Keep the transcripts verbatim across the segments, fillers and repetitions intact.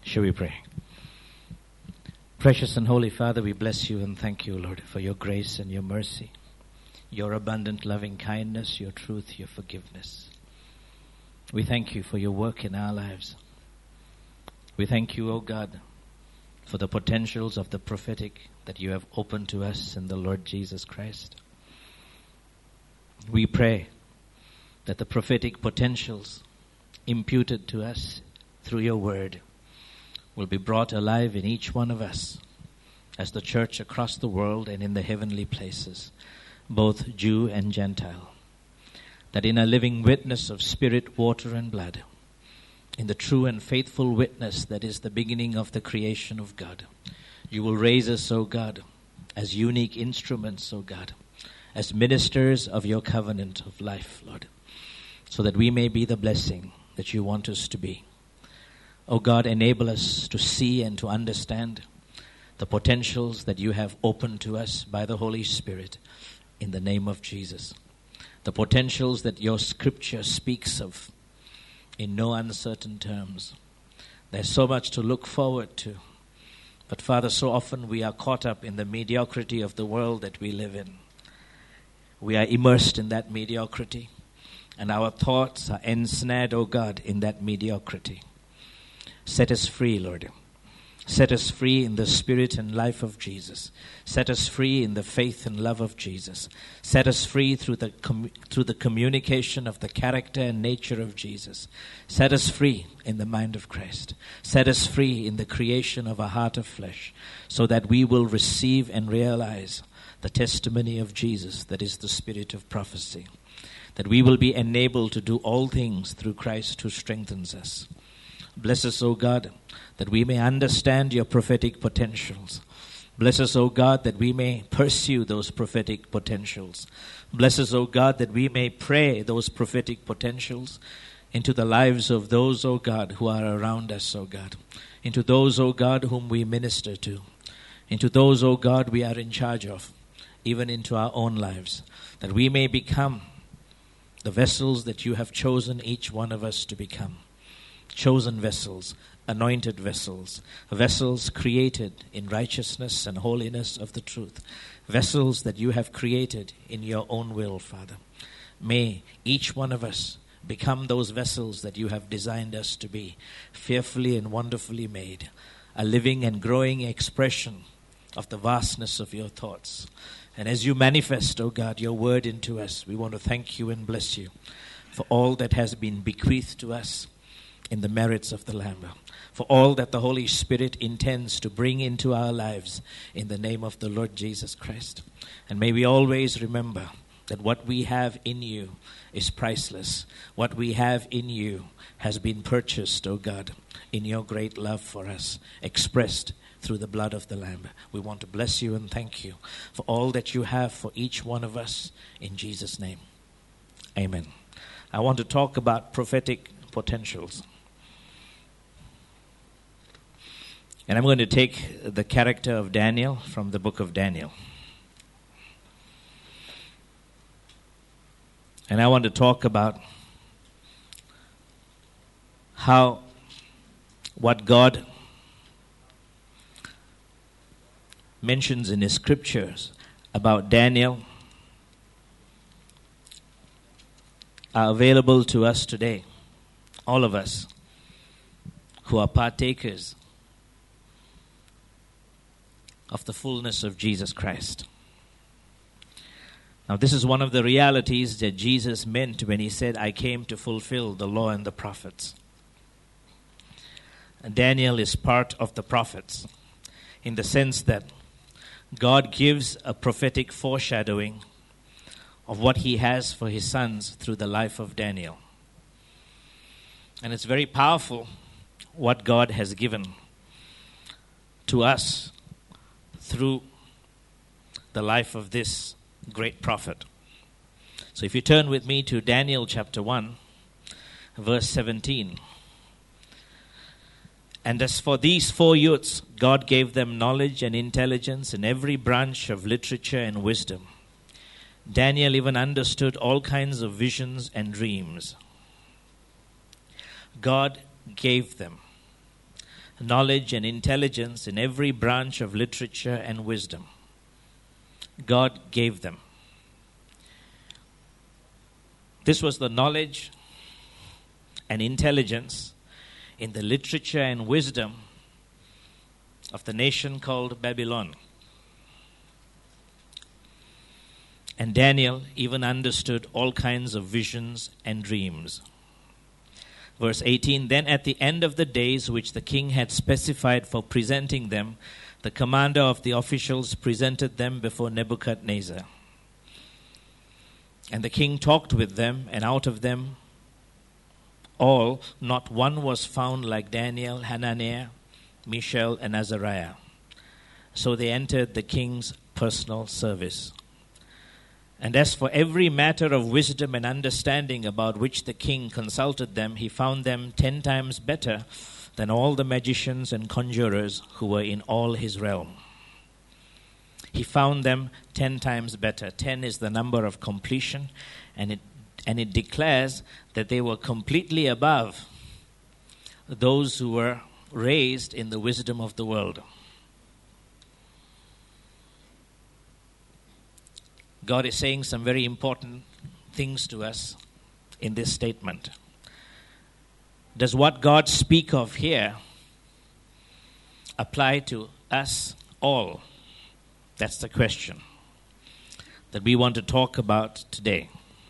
Shall we pray? Precious and Holy Father, we bless you and thank you, Lord, for your grace and your mercy, your abundant loving kindness, your truth, your forgiveness. We thank you for your work in our lives. We thank you, O God, for the potentials of the prophetic that you have opened to us in the Lord Jesus Christ. We pray that the prophetic potentials imputed to us through your word will be brought alive in each one of us as the church across the world and in the heavenly places, both Jew and Gentile. That in a living witness of spirit, water, and blood, in the true and faithful witness that is the beginning of the creation of God, you will raise us, O God, as unique instruments, O God, as ministers of your covenant of life, Lord, so that we may be the blessing that you want us to be. O God, enable us to see and to understand the potentials that you have opened to us by the Holy Spirit in the name of Jesus. The potentials that your scripture speaks of in no uncertain terms. There's so much to look forward to. But Father, so often we are caught up in the mediocrity of the world that we live in. We are immersed in that mediocrity, and our thoughts are ensnared, O God, in that mediocrity. Set us free, Lord. Set us free in the spirit and life of Jesus. Set us free in the faith and love of Jesus. Set us free through the com- through the communication of the character and nature of Jesus. Set us free in the mind of Christ. Set us free in the creation of a heart of flesh, so that we will receive and realize the testimony of Jesus, that is the spirit of prophecy. That we will be enabled to do all things through Christ who strengthens us. Bless us, O God, that we may understand your prophetic potentials. Bless us, O God, that we may pursue those prophetic potentials. Bless us, O God, that we may pray those prophetic potentials into the lives of those, O God, who are around us, O God. Into those, O God, whom we minister to. Into those, O God, we are in charge of. Even into our own lives. That we may become the vessels that you have chosen each one of us to become. Chosen vessels, anointed vessels, vessels created in righteousness and holiness of the truth, vessels that you have created in your own will, Father. May each one of us become those vessels that you have designed us to be, fearfully and wonderfully made, a living and growing expression of the vastness of your thoughts. And as you manifest, O God, your word into us, we want to thank you and bless you for all that has been bequeathed to us in the merits of the Lamb, for all that the Holy Spirit intends to bring into our lives in the name of the Lord Jesus Christ. And may we always remember that what we have in you is priceless. What we have in you has been purchased, O God, in your great love for us, expressed through the blood of the Lamb. We want to bless you and thank you for all that you have for each one of us in Jesus' name. Amen. I want to talk about prophetic potentials. And I'm going to take the character of Daniel from the book of Daniel. And I want to talk about how what God mentions in his scriptures about Daniel are available to us today. All of us who are partakers of the fullness of Jesus Christ. Now, this is one of the realities that Jesus meant when he said, I came to fulfill the law and the prophets. And Daniel is part of the prophets in the sense that God gives a prophetic foreshadowing of what he has for his sons through the life of Daniel. And it's very powerful what God has given to us through the life of this great prophet. So if you turn with me to Daniel chapter one, verse seventeen. And as for these four youths, God gave them knowledge and intelligence in every branch of literature and wisdom. Daniel even understood all kinds of visions and dreams. God gave them knowledge and intelligence in every branch of literature and wisdom. God gave them. This was the knowledge and intelligence in the literature and wisdom of the nation called Babylon. And Daniel even understood all kinds of visions and dreams. Verse eighteen, then at the end of the days which the king had specified for presenting them, the commander of the officials presented them before Nebuchadnezzar. And the king talked with them, and out of them all, not one was found like Daniel, Hananiah, Mishael, and Azariah. So they entered the king's personal service. And as for every matter of wisdom and understanding about which the king consulted them, he found them ten times better than all the magicians and conjurers who were in all his realm. He found them ten times better. Ten is the number of completion, and it and it declares that they were completely above those who were raised in the wisdom of the world. God is saying some very important things to us in this statement. Does what God speaks of here apply to us all? That's the question that we want to talk about today.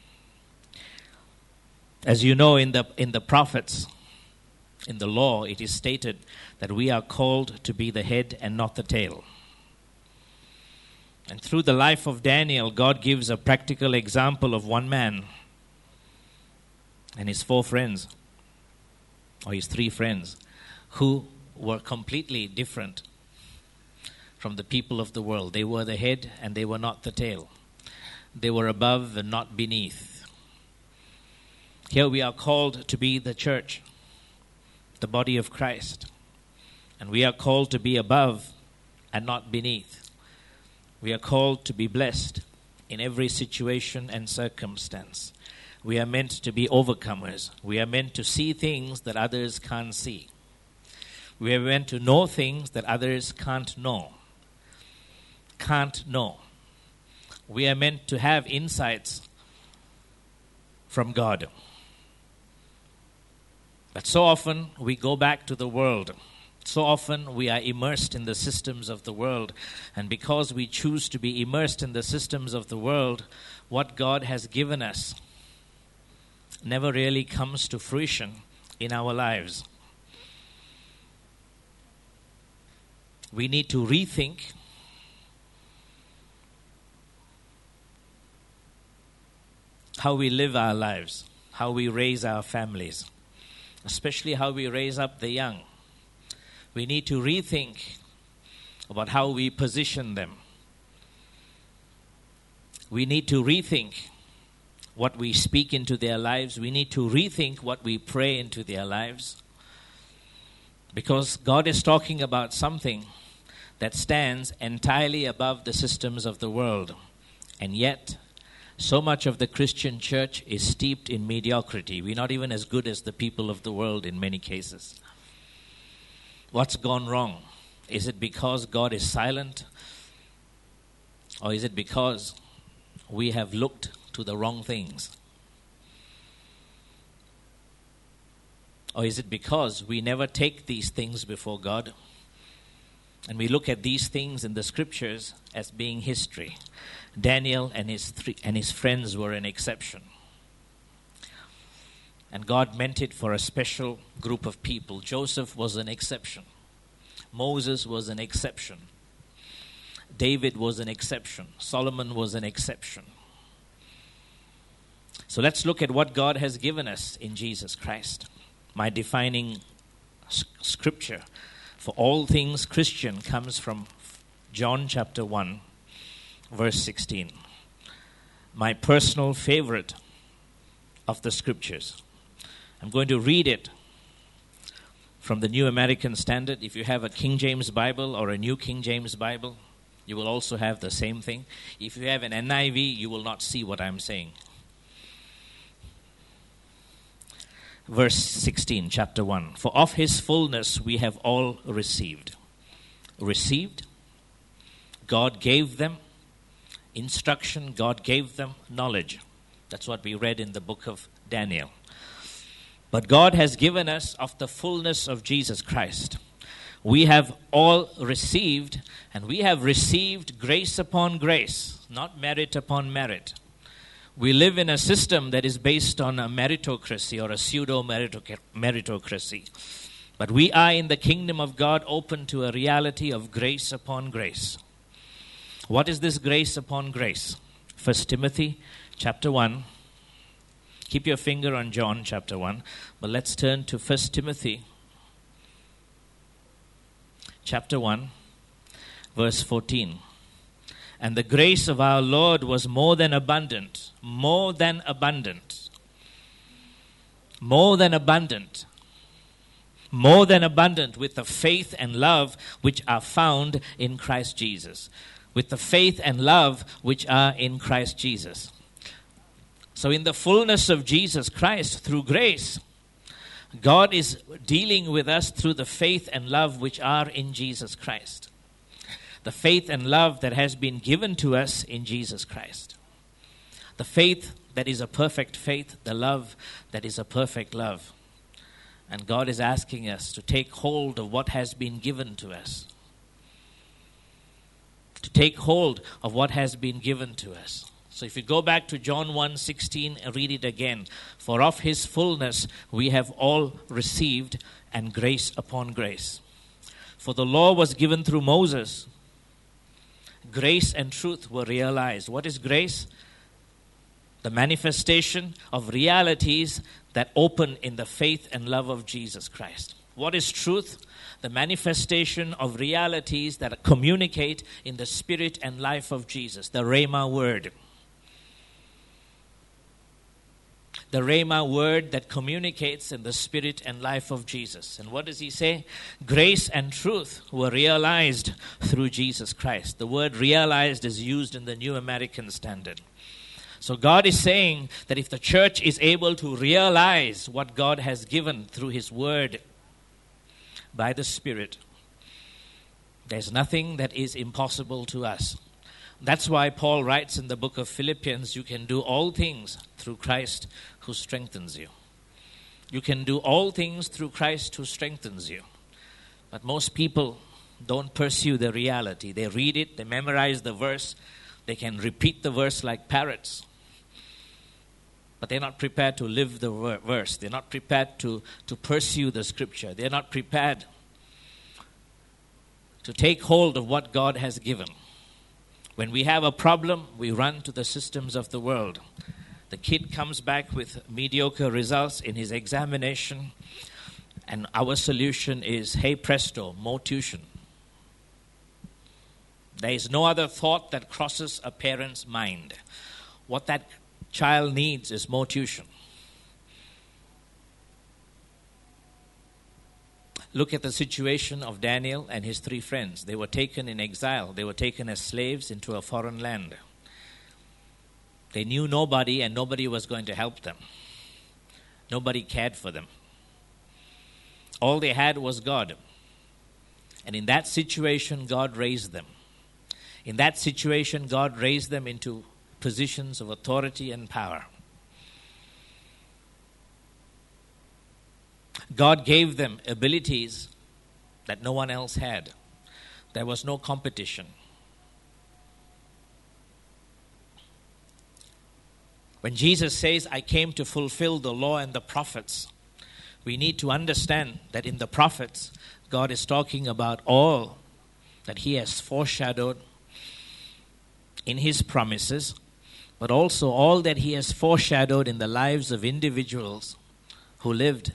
As you know, in the in the prophets, in the law, it is stated that we are called to be the head and not the tail. And through the life of Daniel, God gives a practical example of one man and his four friends, or his three friends, who were completely different from the people of the world. They were the head and they were not the tail. They were above and not beneath. Here we are called to be the church, the body of Christ. And we are called to be above and not beneath. We are called to be blessed in every situation and circumstance. We are meant to be overcomers. We are meant to see things that others can't see. We are meant to know things that others can't know. Can't know. We are meant to have insights from God. But so often we go back to the world. So often we are immersed in the systems of the world. And because we choose to be immersed in the systems of the world, what God has given us never really comes to fruition in our lives. We need to rethink how we live our lives, how we raise our families, especially how we raise up the young. We need to rethink about how we position them. We need to rethink what we speak into their lives. We need to rethink what we pray into their lives. Because God is talking about something that stands entirely above the systems of the world. And yet, so much of the Christian church is steeped in mediocrity. We're not even as good as the people of the world in many cases. What's gone wrong? Is it because God is silent? Or is it because we have looked to the wrong things? Or is it because we never take these things before God and we look at these things in the scriptures as being history? Daniel and his three, and his friends were an exception. And God meant it for a special group of people. Joseph was an exception. Moses was an exception. David was an exception. Solomon was an exception. So let's look at what God has given us in Jesus Christ. My defining scripture for all things Christian comes from John chapter one, verse sixteen. My personal favorite of the scriptures. I'm going to read it from the New American Standard. If you have a King James Bible or a New King James Bible, you will also have the same thing. If you have an N I V, you will not see what I'm saying. verse sixteen, chapter one. For of his fullness we have all received. Received. God gave them instruction. God gave them knowledge. That's what we read in the book of Daniel. But God has given us of the fullness of Jesus Christ. We have all received, and we have received grace upon grace, not merit upon merit. We live in a system that is based on a meritocracy or a pseudo-meritocracy. But we are in the kingdom of God open to a reality of grace upon grace. What is this grace upon grace? First Timothy chapter one. Keep your finger on John chapter one. But let's turn to First Timothy chapter one, verse fourteen. And the grace of our Lord was more than abundant, more than abundant, more than abundant, more than abundant with the faith and love which are found in Christ Jesus. With the faith and love which are in Christ Jesus. So in the fullness of Jesus Christ, through grace, God is dealing with us through the faith and love which are in Jesus Christ. The faith and love that has been given to us in Jesus Christ. The faith that is a perfect faith, the love that is a perfect love. And God is asking us to take hold of what has been given to us. To take hold of what has been given to us. So if you go back to John one sixteen and read it again. For of his fullness we have all received, and grace upon grace. For the law was given through Moses. Grace and truth were realized. What is grace? The manifestation of realities that open in the faith and love of Jesus Christ. What is truth? The manifestation of realities that communicate in the spirit and life of Jesus. The Rhema word. The Rhema word that communicates in the spirit and life of Jesus. And what does he say? Grace and truth were realized through Jesus Christ. The word realized is used in the New American Standard. So God is saying that if the church is able to realize what God has given through his word by the Spirit, there's nothing that is impossible to us. That's why Paul writes in the book of Philippians, you can do all things through Christ who strengthens you. You can do all things through Christ who strengthens you. But most people don't pursue the reality. They read it, they memorize the verse, they can repeat the verse like parrots. But they're not prepared to live the verse. They're not prepared to, to pursue the scripture. They're not prepared to take hold of what God has given. When we have a problem, we run to the systems of the world. The kid comes back with mediocre results in his examination, and our solution is, hey presto, more tuition. There is no other thought that crosses a parent's mind. What that child needs is more tuition. Look at the situation of Daniel and his three friends. They were taken in exile. They were taken as slaves into a foreign land. They knew nobody, and nobody was going to help them. Nobody cared for them. All they had was God. And in that situation, God raised them. In that situation, God raised them into positions of authority and power. God gave them abilities that no one else had. There was no competition. When Jesus says, I came to fulfill the law and the prophets, we need to understand that in the prophets, God is talking about all that he has foreshadowed in his promises, but also all that he has foreshadowed in the lives of individuals who lived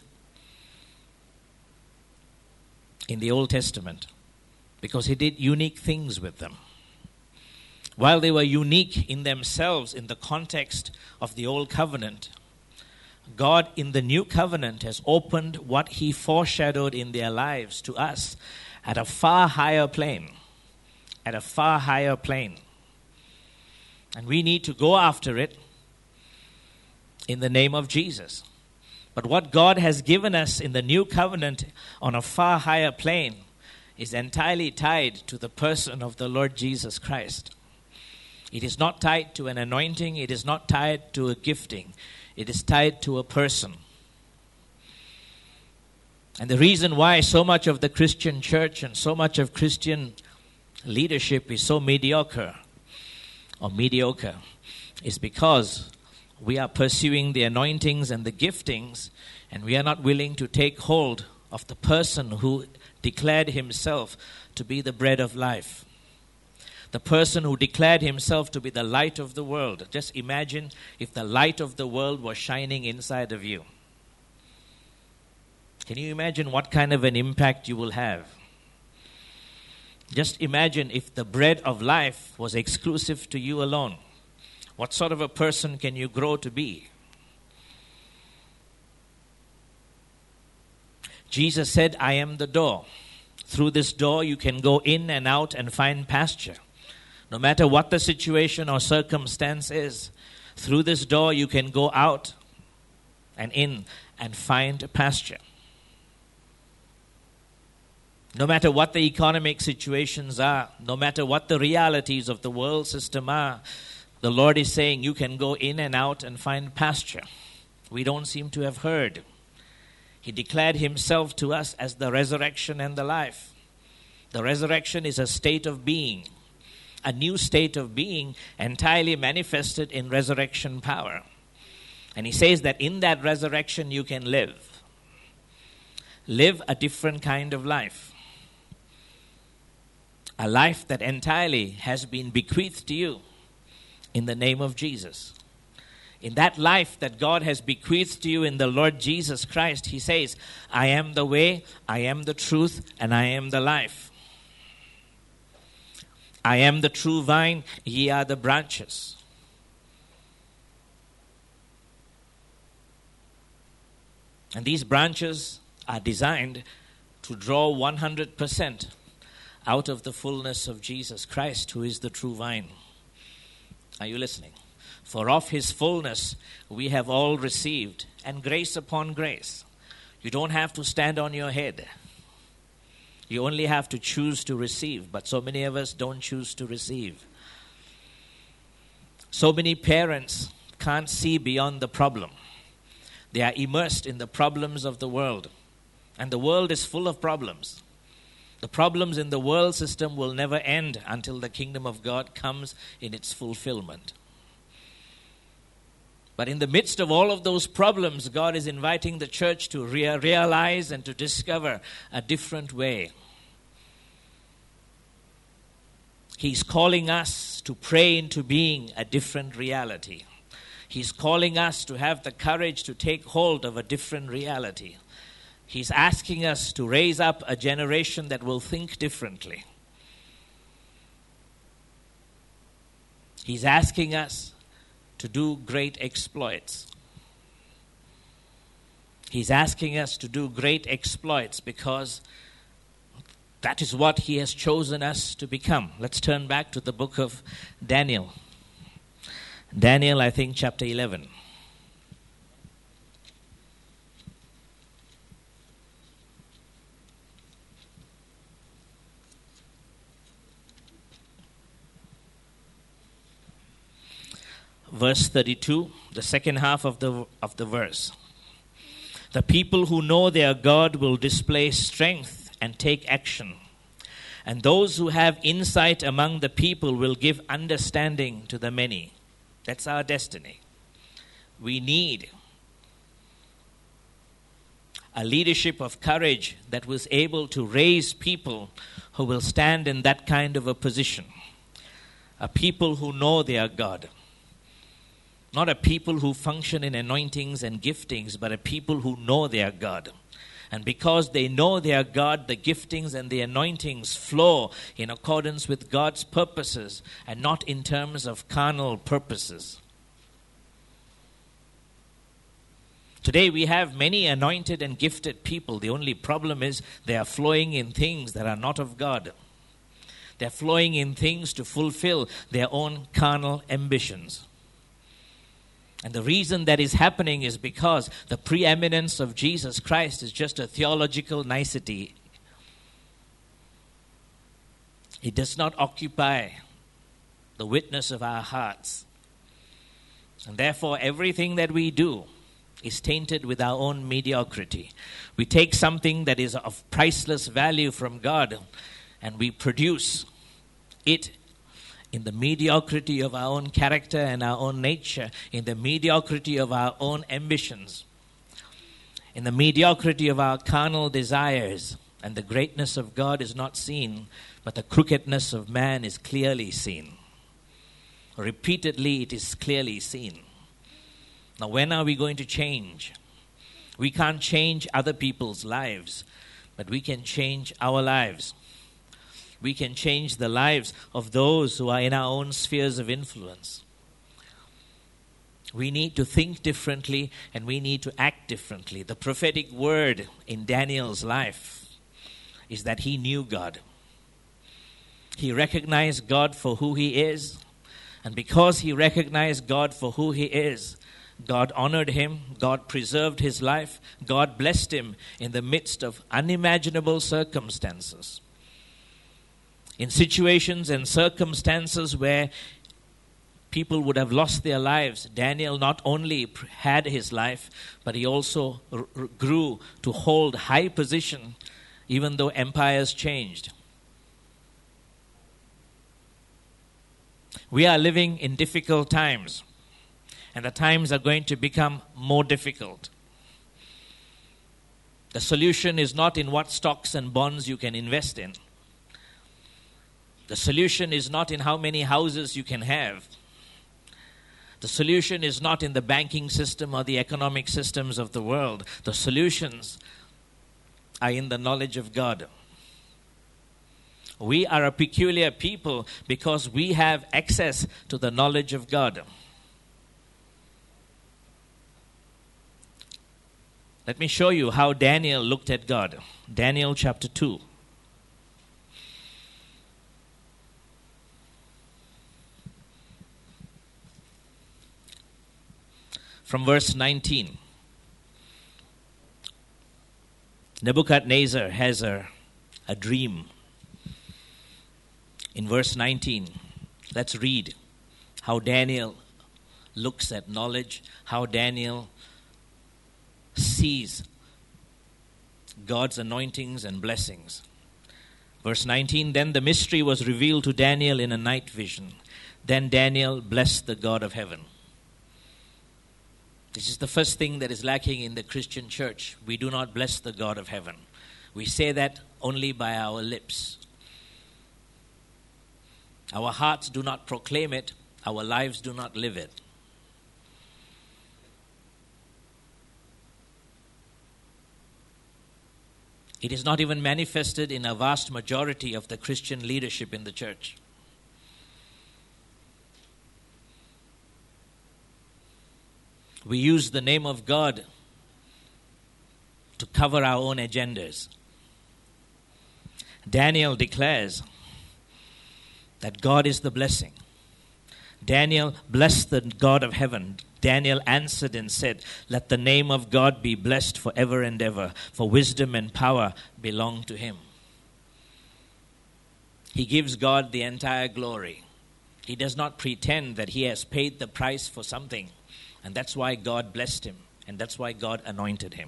in the Old Testament, because he did unique things with them. While they were unique in themselves in the context of the Old Covenant, God in the New Covenant has opened what he foreshadowed in their lives to us at a far higher plane. At a far higher plane. And we need to go after it in the name of Jesus. But what God has given us in the new covenant on a far higher plane is entirely tied to the person of the Lord Jesus Christ. It is not tied to an anointing. It is not tied to a gifting. It is tied to a person. And the reason why so much of the Christian church and so much of Christian leadership is so mediocre or mediocre is because we are pursuing the anointings and the giftings, and we are not willing to take hold of the person who declared himself to be the bread of life. The person who declared himself to be the light of the world. Just imagine if the light of the world was shining inside of you. Can you imagine what kind of an impact you will have? Just imagine if the bread of life was exclusive to you alone. What sort of a person can you grow to be? Jesus said, I am the door. Through this door you can go in and out and find pasture. No matter what the situation or circumstance is, through this door you can go out and in and find pasture. No matter what the economic situations are, no matter what the realities of the world system are, the Lord is saying you can go in and out and find pasture. We don't seem to have heard. He declared himself to us as the resurrection and the life. The resurrection is a state of being, a new state of being entirely manifested in resurrection power. And he says that in that resurrection you can live. Live a different kind of life. A life that entirely has been bequeathed to you in the name of Jesus. In that life that God has bequeathed to you in the Lord Jesus Christ, he says, I am the way, I am the truth, and I am the life. I am the true vine, ye are the branches. And these branches are designed to draw one hundred percent out of the fullness of Jesus Christ, who is the true vine. Are you listening? For of his fullness we have all received, and grace upon grace. You don't have to stand on your head. You only have to choose to receive. But so many of us don't choose to receive. So many parents can't see beyond the problem. They are immersed in the problems of the world. And the world is full of problems. The problems in the world system will never end until the kingdom of God comes in its fulfillment. But in the midst of all of those problems, God is inviting the church to rea- realize and to discover a different way. He's calling us to pray into being a different reality. He's calling us to have the courage to take hold of a different reality. He's asking us to raise up a generation that will think differently. He's asking us to do great exploits. He's asking us to do great exploits because that is what he has chosen us to become. Let's turn back to the book of Daniel. Daniel, I think, chapter eleven. Verse thirty-two, the second half of the of the verse. The people who know their God will display strength and take action. And those who have insight among the people will give understanding to the many. That's our destiny. We need a leadership of courage that was able to raise people who will stand in that kind of a position. A people who know their God. Not a people who function in anointings and giftings, but a people who know their God. And because they know their God, the giftings and the anointings flow in accordance with God's purposes and not in terms of carnal purposes. Today we have many anointed and gifted people. The only problem is they are flowing in things that are not of God. They are flowing in things to fulfill their own carnal ambitions. And the reason that is happening is because the preeminence of Jesus Christ is just a theological nicety. It does not occupy the witness of our hearts. And therefore, everything that we do is tainted with our own mediocrity. We take something that is of priceless value from God and we produce it in the mediocrity of our own character and our own nature, in the mediocrity of our own ambitions, in the mediocrity of our carnal desires. And the greatness of God is not seen, but the crookedness of man is clearly seen. Repeatedly, it is clearly seen. Now, when are we going to change? We can't change other people's lives, but we can change our lives. We can change the lives of those who are in our own spheres of influence. We need to think differently and we need to act differently. The prophetic word in Daniel's life is that he knew God. He recognized God for who he is. And because he recognized God for who he is, God honored him, God preserved his life, God blessed him in the midst of unimaginable circumstances. In situations and circumstances where people would have lost their lives, Daniel not only had his life, but he also r- r- grew to hold high position, even though empires changed. We are living in difficult times, and the times are going to become more difficult. The solution is not in what stocks and bonds you can invest in. The solution is not in how many houses you can have. The solution is not in the banking system or the economic systems of the world. The solutions are in the knowledge of God. We are a peculiar people because we have access to the knowledge of God. Let me show you how Daniel looked at God. Daniel chapter two. From verse nineteen. Nebuchadnezzar has a, a dream. In verse nineteen, let's read how Daniel looks at knowledge, how Daniel sees God's anointings and blessings. Verse nineteen, then the mystery was revealed to Daniel in a night vision. Then Daniel blessed the God of heaven. This is the first thing that is lacking in the Christian church. We do not bless the God of heaven. We say that only by our lips. Our hearts do not proclaim it. Our lives do not live it. It is not even manifested in a vast majority of the Christian leadership in the church. We use the name of God to cover our own agendas. Daniel declares that God is the blessing. Daniel blessed the God of heaven. Daniel answered and said, let the name of God be blessed forever and ever, for wisdom and power belong to him. He gives God the entire glory. He does not pretend that he has paid the price for something. And that's why God blessed him. And that's why God anointed him.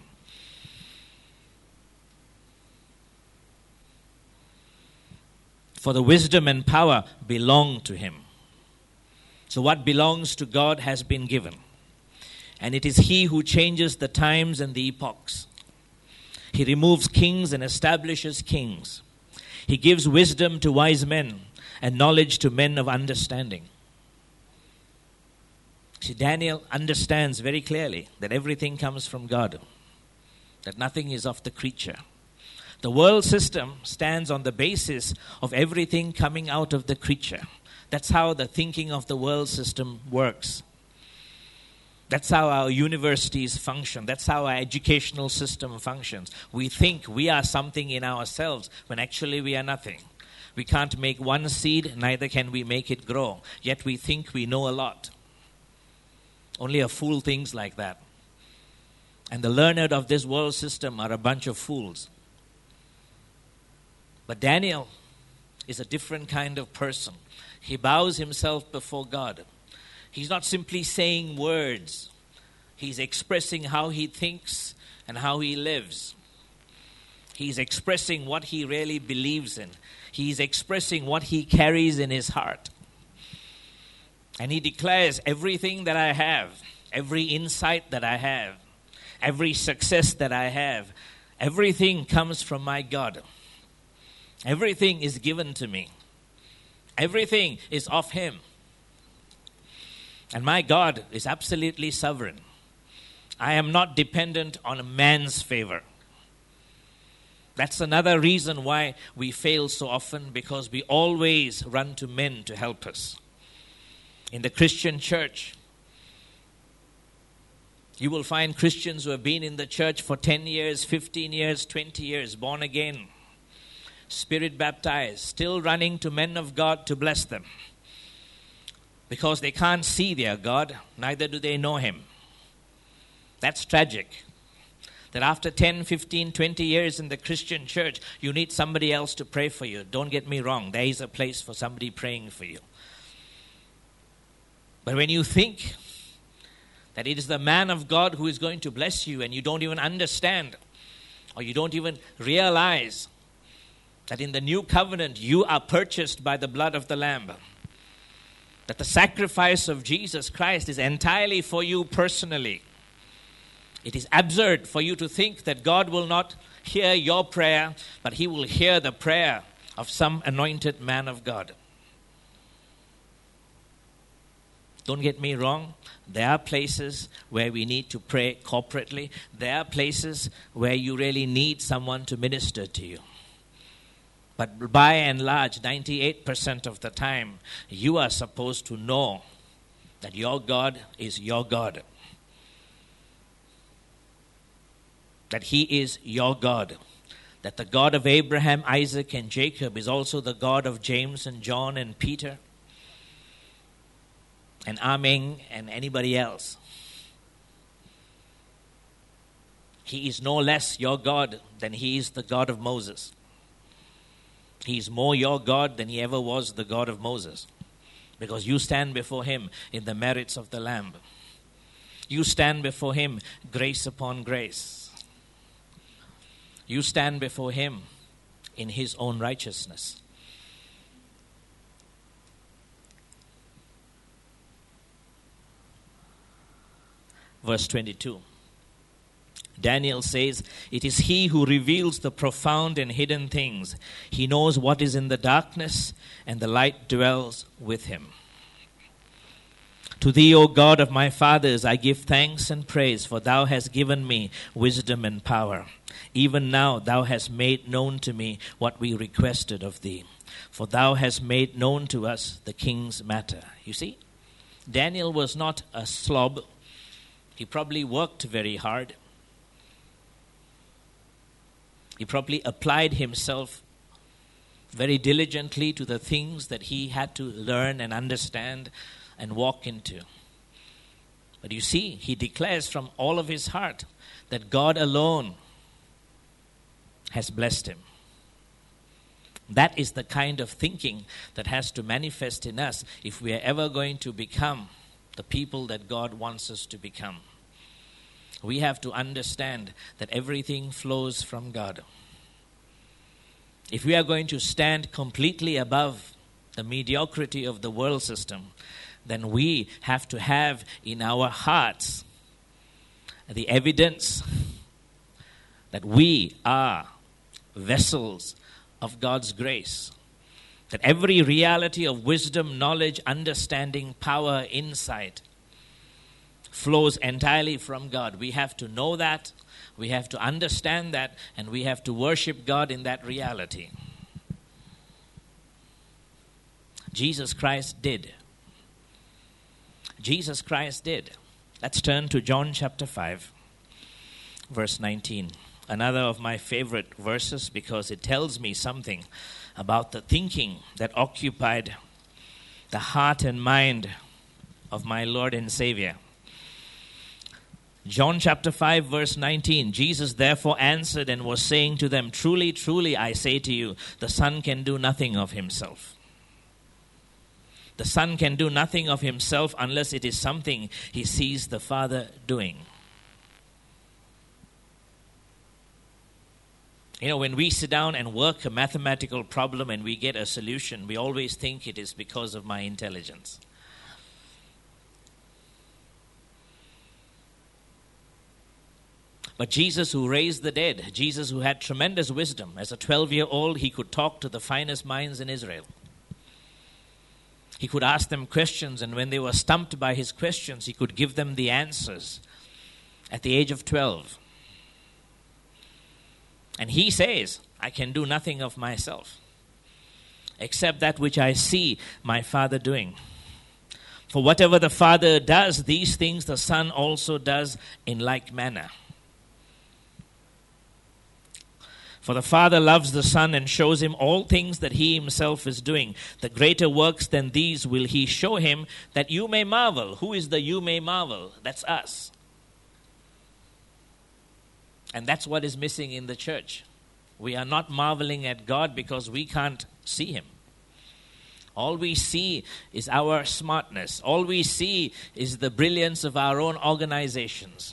For the wisdom and power belong to him. So what belongs to God has been given. And it is he who changes the times and the epochs. He removes kings and establishes kings. He gives wisdom to wise men and knowledge to men of understanding. See, Daniel understands very clearly that everything comes from God, that nothing is of the creature. The world system stands on the basis of everything coming out of the creature. That's how the thinking of the world system works. That's how our universities function. That's how our educational system functions. We think we are something in ourselves when actually we are nothing. We can't make one seed, neither can we make it grow. Yet we think we know a lot. Only a fool thinks like that. And the learned of this world system are a bunch of fools. But Daniel is a different kind of person. He bows himself before God. He's not simply saying words. He's expressing how he thinks and how he lives. He's expressing what he really believes in. He's expressing what he carries in his heart. And he declares, everything that I have, every insight that I have, every success that I have, everything comes from my God. Everything is given to me. Everything is of him. And my God is absolutely sovereign. I am not dependent on man's favor. That's another reason why we fail so often, because we always run to men to help us. In the Christian church, you will find Christians who have been in the church for ten years, fifteen years, twenty years, born again, Spirit baptized, still running to men of God to bless them. Because they can't see their God, neither do they know him. That's tragic. That after ten, fifteen, twenty years in the Christian church, you need somebody else to pray for you. Don't get me wrong, there is a place for somebody praying for you. But when you think that it is the man of God who is going to bless you, and you don't even understand, or you don't even realize that in the new covenant you are purchased by the blood of the Lamb, that the sacrifice of Jesus Christ is entirely for you personally. It is absurd for you to think that God will not hear your prayer, but he will hear the prayer of some anointed man of God. Don't get me wrong. There are places where we need to pray corporately. There are places where you really need someone to minister to you. But by and large, ninety-eight percent of the time, you are supposed to know that your God is your God. That he is your God. That the God of Abraham, Isaac, and Jacob is also the God of James and John and Peter and Amen and anybody else. He is no less your God than he is the God of Moses. He is more your God than he ever was the God of Moses. Because you stand before him in the merits of the Lamb. You stand before him grace upon grace. You stand before him in his own righteousness. Verse twenty-two. Daniel says, it is he who reveals the profound and hidden things. He knows what is in the darkness, and the light dwells with him. To thee, O God of my fathers, I give thanks and praise, for thou hast given me wisdom and power. Even now thou hast made known to me what we requested of thee, for thou hast made known to us the king's matter. You see, Daniel was not a slob. He probably worked very hard. He probably applied himself very diligently to the things that he had to learn and understand and walk into. But you see, he declares from all of his heart that God alone has blessed him. That is the kind of thinking that has to manifest in us if we are ever going to become the people that God wants us to become. We have to understand that everything flows from God. If we are going to stand completely above the mediocrity of the world system, then we have to have in our hearts the evidence that we are vessels of God's grace. That every reality of wisdom, knowledge, understanding, power, insight flows entirely from God. We have to know that, we have to understand that, and we have to worship God in that reality. Jesus Christ did. Jesus Christ did. Let's turn to John chapter five, verse nineteen. Another of my favorite verses because it tells me something about the thinking that occupied the heart and mind of my Lord and Savior. John chapter five, verse nineteen. Jesus therefore answered and was saying to them, "Truly, truly, I say to you, the Son can do nothing of himself. The Son can do nothing of himself unless it is something he sees the Father doing." You know, when we sit down and work a mathematical problem and we get a solution, we always think it is because of my intelligence. But Jesus, who raised the dead, Jesus who had tremendous wisdom, as a twelve-year-old, he could talk to the finest minds in Israel. He could ask them questions, and when they were stumped by his questions, he could give them the answers at the age of twelve. And he says, "I can do nothing of myself, except that which I see my Father doing. For whatever the Father does, these things the Son also does in like manner. For the Father loves the Son and shows him all things that he himself is doing. The greater works than these will he show him, that you may marvel." Who is the "you may marvel"? That's us. And that's what is missing in the church. We are not marveling at God because we can't see him. All we see is our smartness. All we see is the brilliance of our own organizations.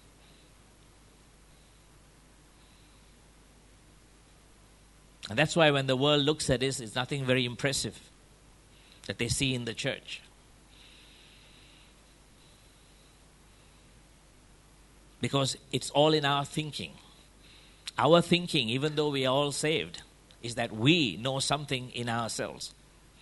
And that's why when the world looks at this, it's nothing very impressive that they see in the church. Because it's all in our thinking. Our thinking, even though we are all saved, is that we know something in ourselves.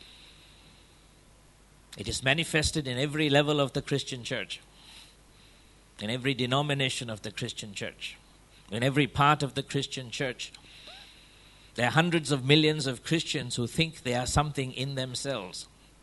It is manifested in every level of the Christian church, in every denomination of the Christian church, in every part of the Christian church. There are hundreds of millions of Christians who think they are something in themselves.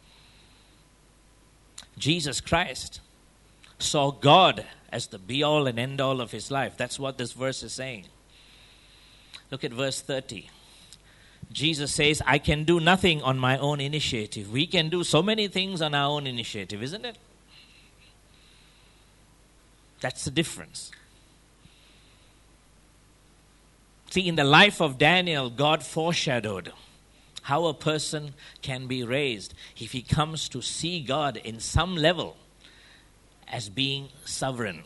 Jesus Christ saw God as the be-all and end-all of his life. That's what this verse is saying. Look at verse thirty. Jesus says, "I can do nothing on my own initiative." We can do so many things on our own initiative, isn't it? That's the difference. See, in the life of Daniel, God foreshadowed how a person can be raised if he comes to see God in some level as being sovereign.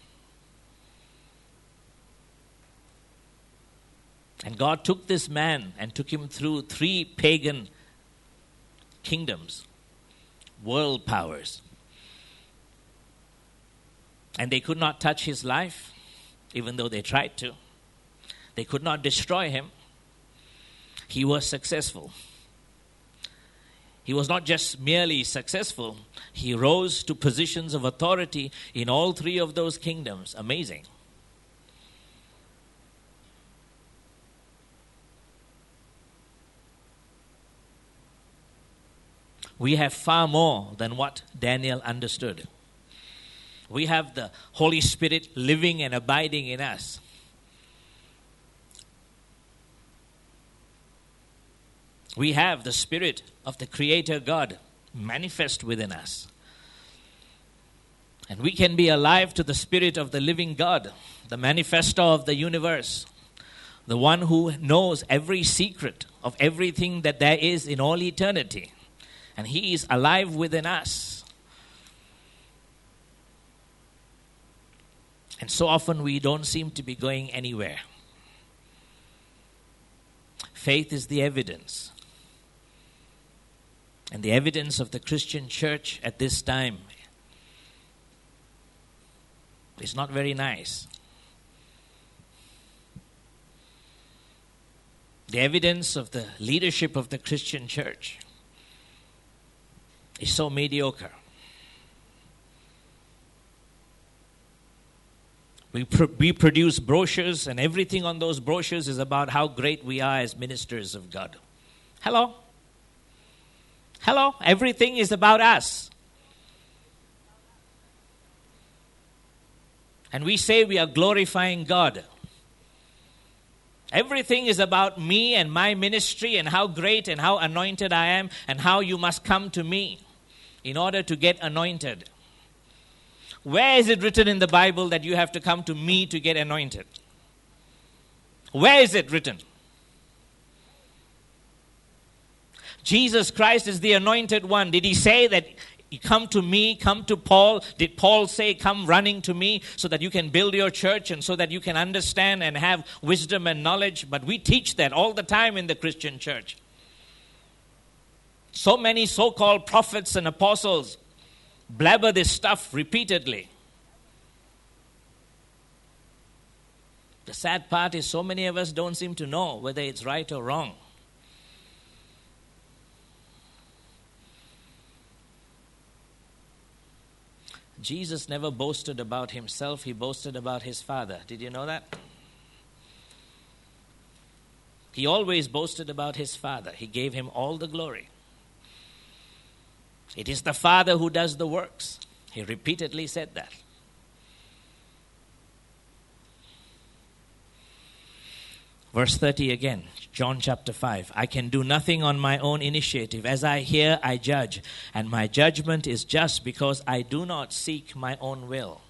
And God took this man and took him through three pagan kingdoms, world powers. And they could not touch his life, even though they tried to. They could not destroy him. He was successful. He was not just merely successful, he rose to positions of authority in all three of those kingdoms. Amazing. We have far more than what Daniel understood. We have the Holy Spirit living and abiding in us. We have the Spirit of the Creator God manifest within us. And we can be alive to the Spirit of the living God, the manifestor of the universe, the one who knows every secret of everything that there is in all eternity. And he is alive within us. And so often we don't seem to be going anywhere. Faith is the evidence. And the evidence of the Christian church at this time is not very nice. The evidence of the leadership of the Christian church is so mediocre. We, pr- we produce brochures, and everything on those brochures is about how great we are as ministers of God. Hello? Hello? Everything is about us. And we say we are glorifying God. Everything is about me and my ministry and how great and how anointed I am and how you must come to me in order to get anointed. Where is it written in the Bible that you have to come to me to get anointed? Where is it written? Jesus Christ is the anointed one. Did he say that come to me, come to Paul? Did Paul say come running to me so that you can build your church and so that you can understand and have wisdom and knowledge? But we teach that all the time in the Christian church. So many so-called prophets and apostles blabber this stuff repeatedly. The sad part is so many of us don't seem to know whether it's right or wrong. Jesus never boasted about himself. He boasted about his Father. Did you know that? He always boasted about his Father. He gave him all the glory. It is the Father who does the works. He repeatedly said that. Verse thirty again, John chapter five. I can do nothing on my own initiative. As I hear, I judge. And my judgment is just because I do not seek my own will.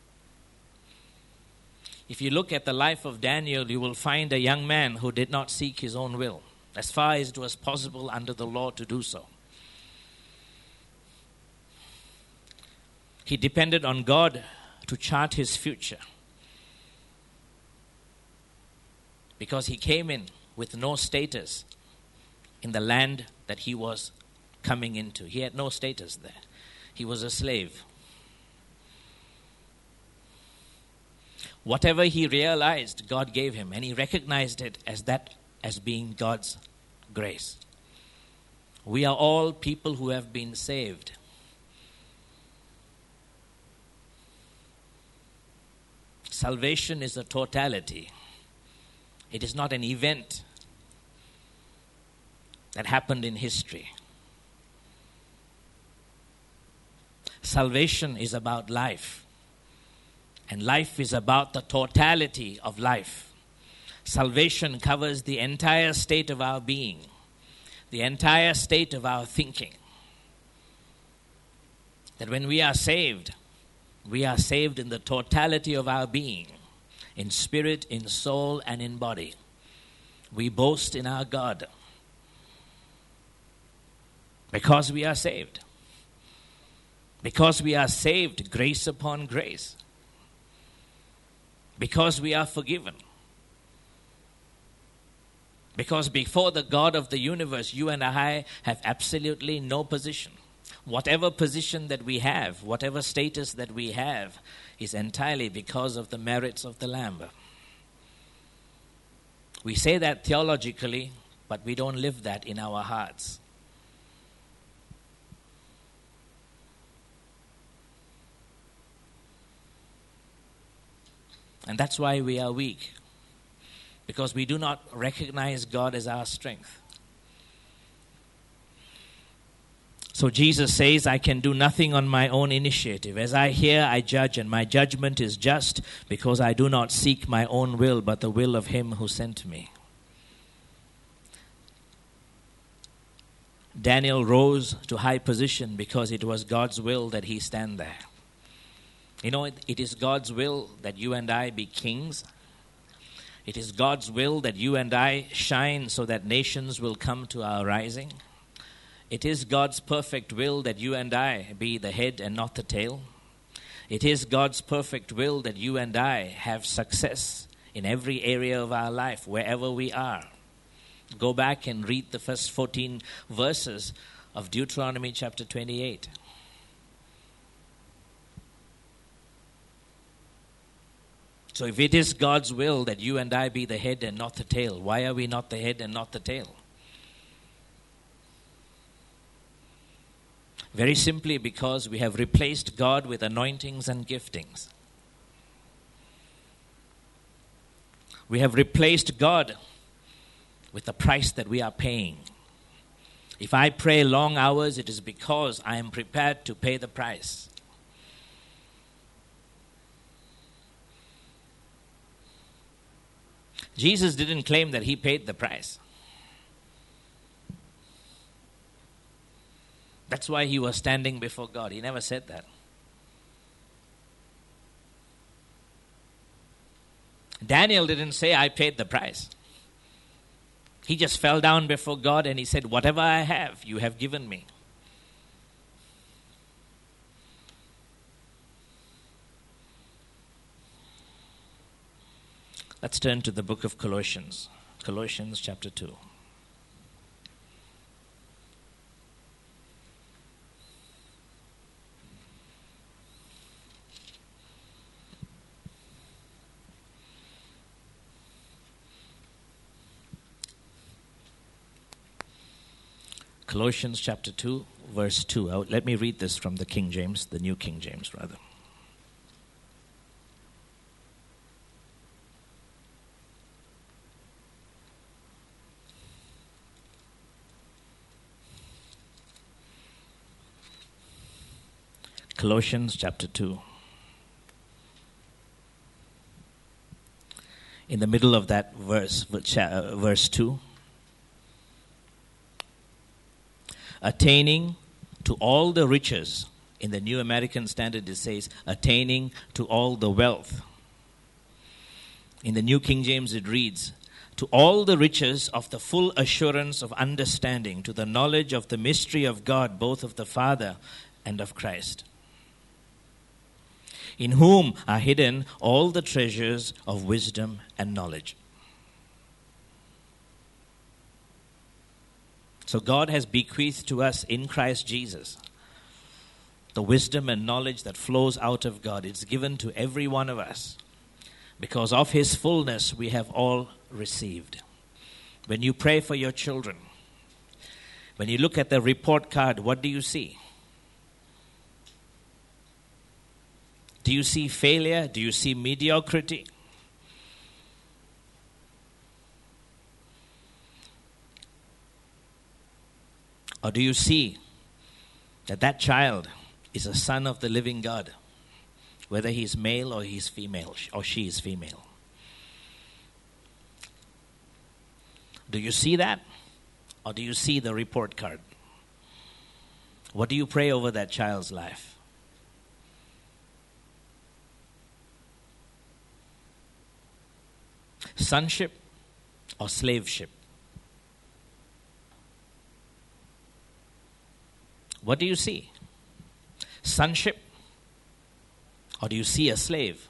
If you look at the life of Daniel, you will find a young man who did not seek his own will, as far as it was possible under the law to do so. He depended on God to chart his future, because he came in with no status in the land that he was coming into. He had no status there. He was a slave. Whatever he realized, God gave him, and he recognized it as that as being God's grace. We are all people who have been saved. Salvation is a totality. It is not an event that happened in history. Salvation is about life. And life is about the totality of life. Salvation covers the entire state of our being, the entire state of our thinking. That when we are saved, we are saved in the totality of our being, in spirit, in soul, and in body. We boast in our God because we are saved. Because we are saved, grace upon grace. Because we are forgiven. Because before the God of the universe, you and I have absolutely no position. Whatever position that we have, whatever status that we have, is entirely because of the merits of the Lamb. We say that theologically, but we don't live that in our hearts. And that's why we are weak, because we do not recognize God as our strength. So Jesus says, I can do nothing on my own initiative. As I hear, I judge, and my judgment is just because I do not seek my own will, but the will of him who sent me. Daniel rose to high position because it was God's will that he stand there. You know, it, it is God's will that you and I be kings. It is God's will that you and I shine so that nations will come to our rising. It is God's perfect will that you and I be the head and not the tail. It is God's perfect will that you and I have success in every area of our life, wherever we are. Go back and read the first fourteen verses of Deuteronomy chapter twenty-eight. So if it is God's will that you and I be the head and not the tail, why are we not the head and not the tail? Very simply because we have replaced God with anointings and giftings. We have replaced God with the price that we are paying. If I pray long hours, it is because I am prepared to pay the price. Jesus didn't claim that he paid the price. That's why he was standing before God. He never said that. Daniel didn't say, I paid the price. He just fell down before God and he said, whatever I have, you have given me. Let's turn to the book of Colossians. Colossians chapter two. Colossians chapter two, verse two. Uh, Let me read this from the King James, the New King James, rather. Colossians chapter two. In the middle of that verse, verse two. Attaining to all the riches. In the New American Standard it says, attaining to all the wealth. In the New King James it reads, to all the riches of the full assurance of understanding, to the knowledge of the mystery of God, both of the Father and of Christ, in whom are hidden all the treasures of wisdom and knowledge. So God has bequeathed to us in Christ Jesus the wisdom and knowledge that flows out of God. It's given to every one of us. Because of His fullness, we have all received. When you pray for your children, when you look at the report card, what do you see? Do you see failure? Do you see mediocrity? Or do you see that that child is a son of the living God, whether he's male or he's female, or she is female? Do you see that? Or do you see the report card? What do you pray over that child's life? Sonship or slaveship? What do you see? Sonship? Or do you see a slave?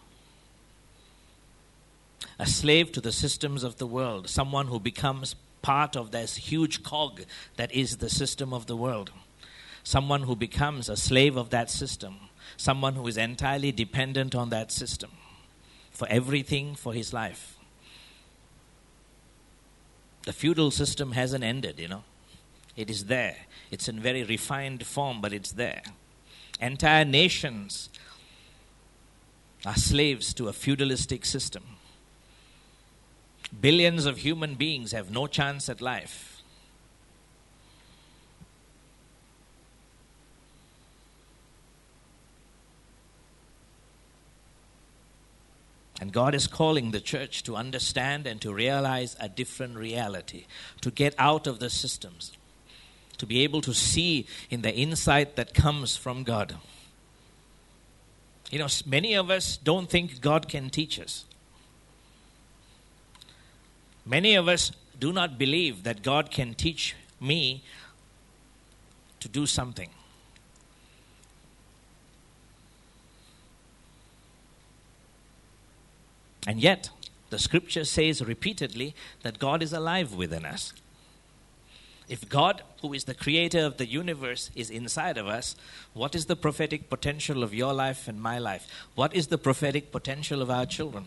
A slave to the systems of the world. Someone who becomes part of this huge cog that is the system of the world. Someone who becomes a slave of that system. Someone who is entirely dependent on that system for everything for his life. The feudal system hasn't ended, you know. It is there. It's in very refined form, but it's there. Entire nations are slaves to a feudalistic system. Billions of human beings have no chance at life. And God is calling the church to understand and to realize a different reality, to get out of the systems, to be able to see in the insight that comes from God. You know, many of us don't think God can teach us. Many of us do not believe that God can teach me to do something. And yet, the scripture says repeatedly that God is alive within us. If God, who is the creator of the universe, is inside of us, what is the prophetic potential of your life and my life? What is the prophetic potential of our children?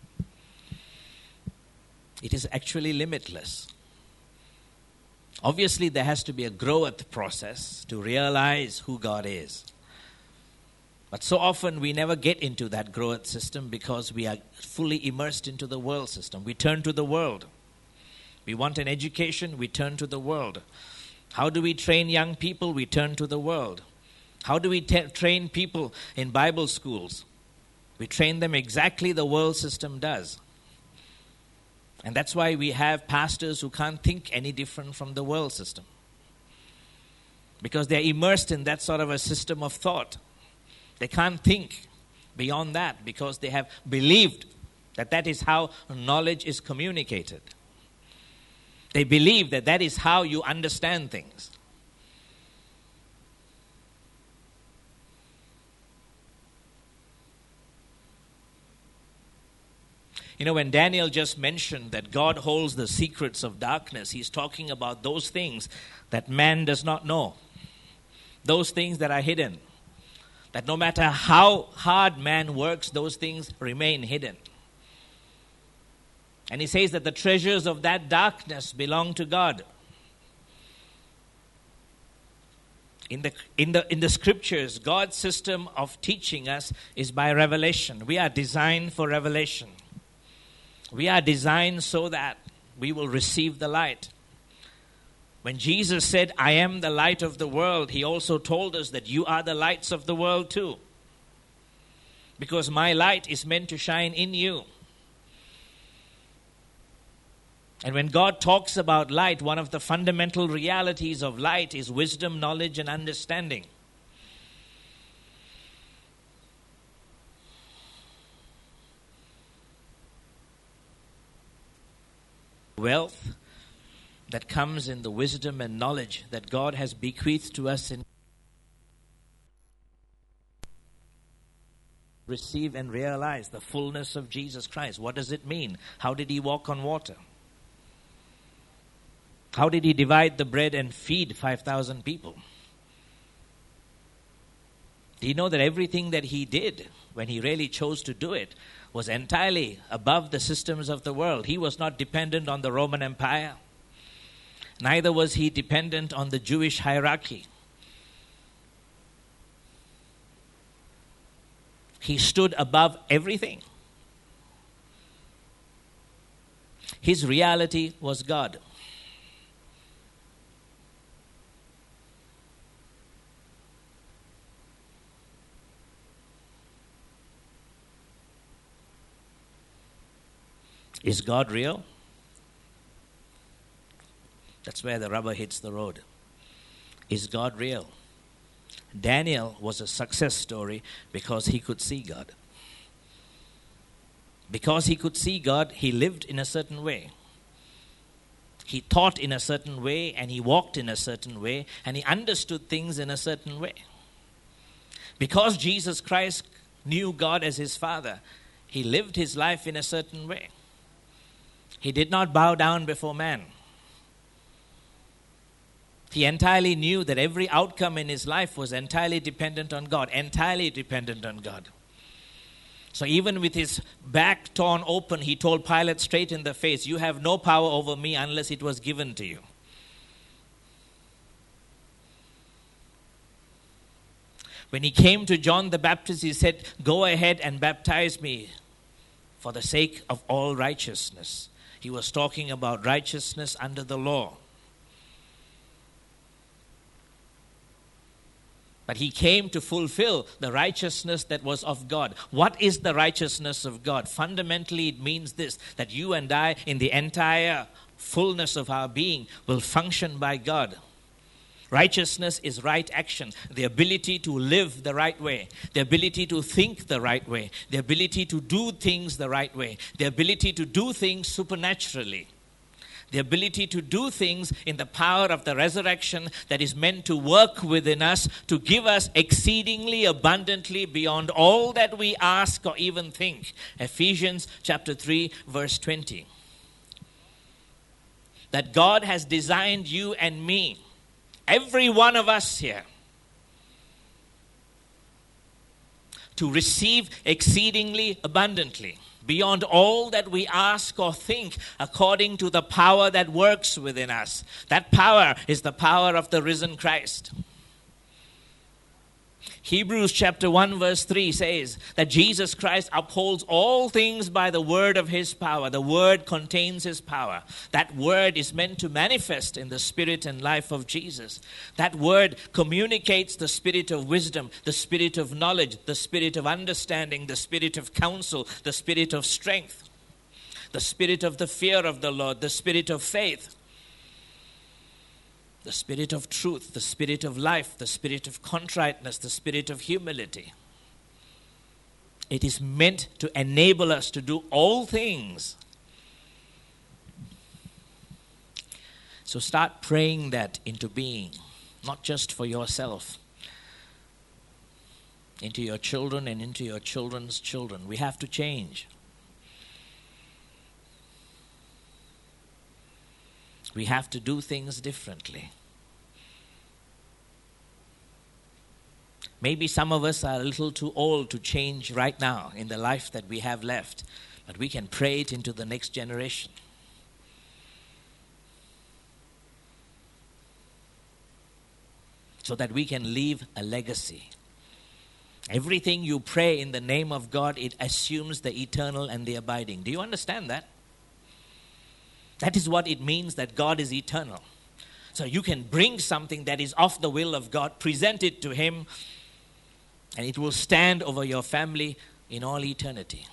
It is actually limitless. Obviously, there has to be a growth process to realize who God is. But so often we never get into that growth system because we are fully immersed into the world system. We turn to the world. We want an education, we turn to the world. How do we train young people? We turn to the world. How do we t- train people in Bible schools? We train them exactly the world system does. And that's why we have pastors who can't think any different from the world system. Because they're immersed in that sort of a system of thought. They can't think beyond that because they have believed that that is how knowledge is communicated. They believe that that is how you understand things. You know, when Daniel just mentioned that God holds the secrets of darkness, he's talking about those things that man does not know. Those things that are hidden. That no matter how hard man works, those things remain hidden. And he says that the treasures of that darkness belong to God. In the, in the, in the scriptures, God's system of teaching us is by revelation. We are designed for revelation. We are designed so that we will receive the light. When Jesus said, I am the light of the world, he also told us that you are the lights of the world too. Because my light is meant to shine in you. And when God talks about light, one of the fundamental realities of light is wisdom, knowledge, and understanding. Wealth that comes in the wisdom and knowledge that God has bequeathed to us in receive and realize the fullness of Jesus Christ. What does it mean? How did he walk on water? How did he divide the bread and feed five thousand people? Do you know that everything that he did, when he really chose to do it, was entirely above the systems of the world? He was not dependent on the Roman Empire. Neither was he dependent on the Jewish hierarchy. He stood above everything. His reality was God. Is God real? That's where the rubber hits the road. Is God real? Daniel was a success story because he could see God. Because he could see God, he lived in a certain way. He thought in a certain way, and he walked in a certain way, and he understood things in a certain way. Because Jesus Christ knew God as his Father, he lived his life in a certain way. He did not bow down before man. He entirely knew that every outcome in his life was entirely dependent on God, entirely dependent on God. So even with his back torn open, he told Pilate straight in the face, you have no power over me unless it was given to you. When he came to John the Baptist, he said, go ahead and baptize me for the sake of all righteousness. He was talking about righteousness under the law. But he came to fulfill the righteousness that was of God. What is the righteousness of God? Fundamentally, it means this, that you and I, in the entire fullness of our being, will function by God. Righteousness is right action, the ability to live the right way, the ability to think the right way, the ability to do things the right way, the ability to do things supernaturally. The ability to do things in the power of the resurrection that is meant to work within us to give us exceedingly abundantly beyond all that we ask or even think. Ephesians chapter three verse twenty. That God has designed you and me, every one of us here, to receive exceedingly abundantly, beyond all that we ask or think, according to the power that works within us. That power is the power of the risen Christ. Hebrews chapter one verse three says that Jesus Christ upholds all things by the word of his power. The word contains his power. That word is meant to manifest in the spirit and life of Jesus. That word communicates the spirit of wisdom, the spirit of knowledge, the spirit of understanding, the spirit of counsel, the spirit of strength, the spirit of the fear of the Lord, the spirit of faith, the spirit of truth, the spirit of life, the spirit of contriteness, the spirit of humility. It is meant to enable us to do all things. So start praying that into being, not just for yourself, into your children and into your children's children. We have to change. We have to do things differently. Maybe some of us are a little too old to change right now in the life that we have left, but we can pray it into the next generation. So that we can leave a legacy. Everything you pray in the name of God, it assumes the eternal and the abiding. Do you understand that? That is what it means that God is eternal. So you can bring something that is of the will of God, present it to Him, and it will stand over your family in all eternity.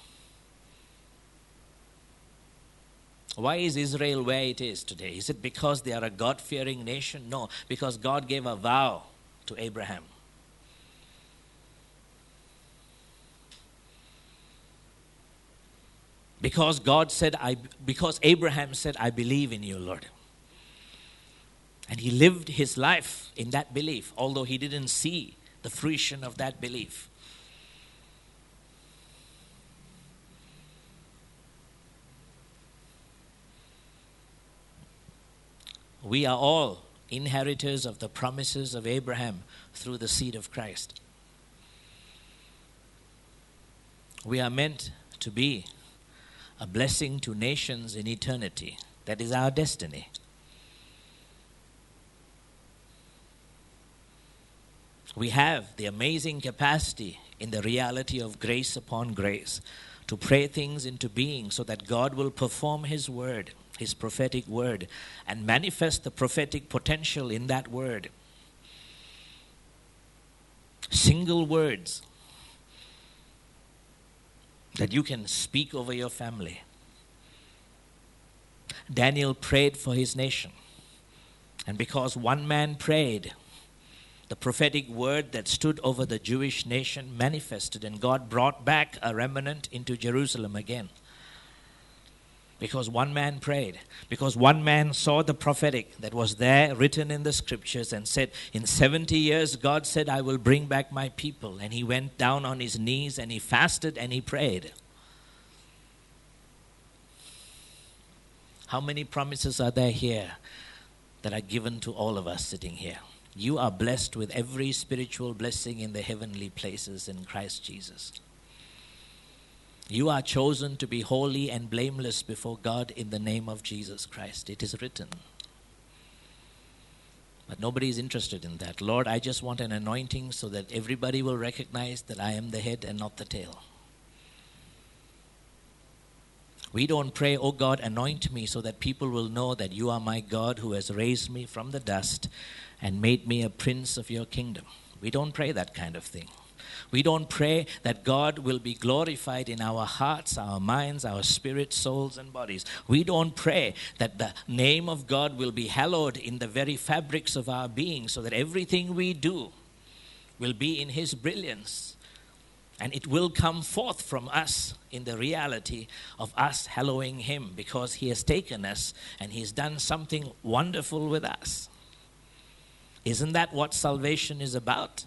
Why is Israel where it is today? Is it because they are a God-fearing nation? No, because God gave a vow to Abraham. Because God said, I, because Abraham said, I believe in you, Lord. And he lived his life in that belief, although he didn't see the fruition of that belief. We are all inheritors of the promises of Abraham through the seed of Christ. We are meant to be a blessing to nations in eternity. That is our destiny. We have the amazing capacity in the reality of grace upon grace to pray things into being so that God will perform His word, His prophetic word, and manifest the prophetic potential in that word. Single words that you can speak over your family. Daniel prayed for his nation. And because one man prayed, the prophetic word that stood over the Jewish nation manifested, and God brought back a remnant into Jerusalem again. Because one man prayed. Because one man saw the prophetic that was there written in the scriptures and said, in seventy years God said, I will bring back my people. And he went down on his knees and he fasted and he prayed. How many promises are there here that are given to all of us sitting here? You are blessed with every spiritual blessing in the heavenly places in Christ Jesus. You are chosen to be holy and blameless before God in the name of Jesus Christ. It is written. But nobody is interested in that. Lord, I just want an anointing so that everybody will recognize that I am the head and not the tail. We don't pray, oh God, anoint me so that people will know that you are my God who has raised me from the dust and made me a prince of your kingdom. We don't pray that kind of thing. We don't pray that God will be glorified in our hearts, our minds, our spirits, souls, and bodies. We don't pray that the name of God will be hallowed in the very fabrics of our being so that everything we do will be in His brilliance. And it will come forth from us in the reality of us hallowing Him because He has taken us and He's done something wonderful with us. Isn't that what salvation is about?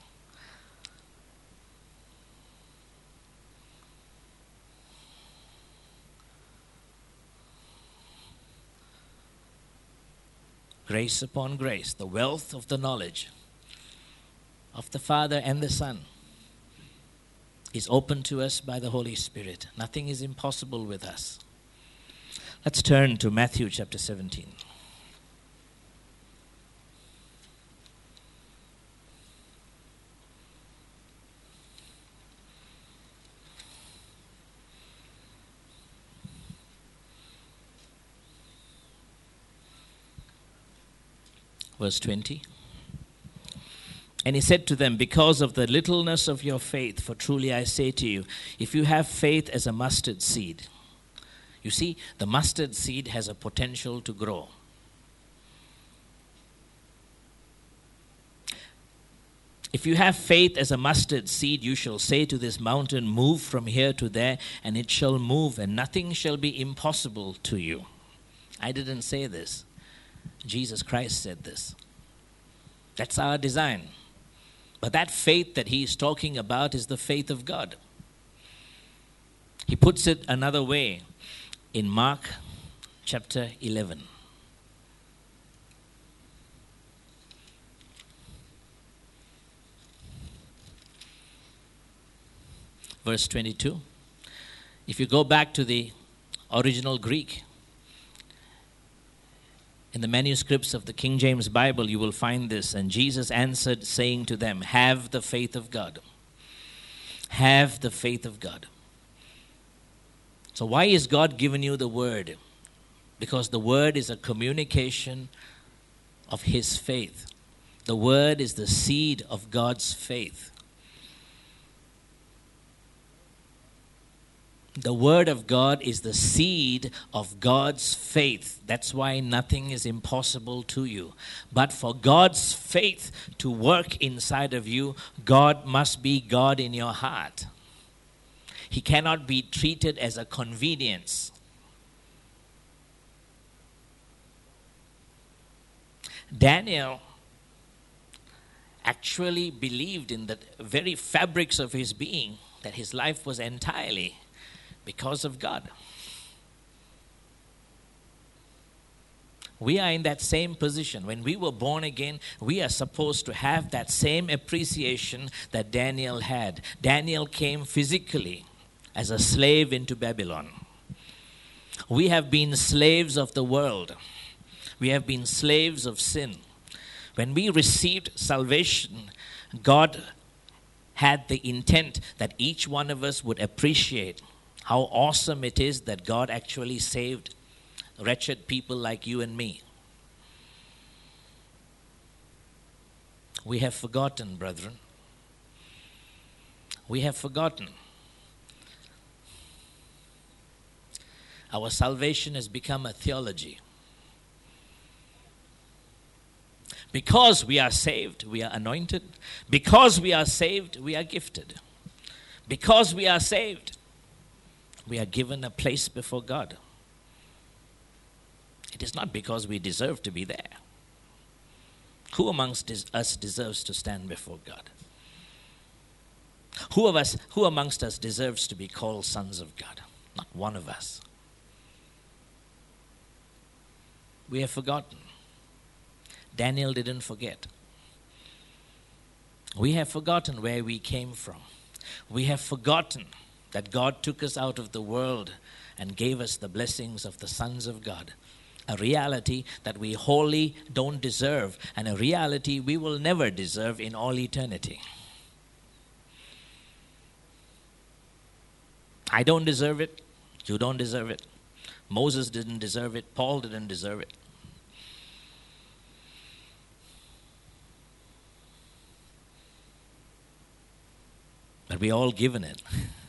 Grace upon grace, the wealth of the knowledge of the Father and the Son is open to us by the Holy Spirit. Nothing is impossible with us. Let's turn to Matthew chapter seventeen. Verse twenty. And he said to them, because of the littleness of your faith, for truly I say to you, if you have faith as a mustard seed. You see, the mustard seed has a potential to grow. If you have faith as a mustard seed, you shall say to this mountain, move from here to there, and it shall move, and nothing shall be impossible to you. I didn't say this. Jesus Christ said this. That's our design. But that faith that he is talking about is the faith of God. He puts it another way in Mark chapter eleven. Verse twenty-two. If you go back to the original Greek, in the manuscripts of the King James Bible, you will find this. And Jesus answered, saying to them, have the faith of God. Have the faith of God. So why is God giving you the word? Because the word is a communication of his faith. The word is the seed of God's faith. The word of God is the seed of God's faith. That's why nothing is impossible to you. But for God's faith to work inside of you, God must be God in your heart. He cannot be treated as a convenience. Daniel actually believed in the very fabrics of his being that his life was entirely because of God. We are in that same position. When we were born again, we are supposed to have that same appreciation that Daniel had. Daniel came physically as a slave into Babylon. We have been slaves of the world. We have been slaves of sin. When we received salvation, God had the intent that each one of us would appreciate how awesome it is that God actually saved wretched people like you and me. We have forgotten, brethren. We have forgotten. Our salvation has become a theology. Because we are saved, we are anointed. Because we are saved, we are gifted. Because we are saved, we are given a place before God. It is not because we deserve to be there. Who amongst us deserves to stand before God? Who of us, who amongst us deserves to be called sons of God? Not one of us. We have forgotten. Daniel didn't forget. We have forgotten where we came from. We have forgotten that God took us out of the world and gave us the blessings of the sons of God. A reality that we wholly don't deserve, and a reality we will never deserve in all eternity. I don't deserve it. You don't deserve it. Moses didn't deserve it. Paul didn't deserve it. But we all given it.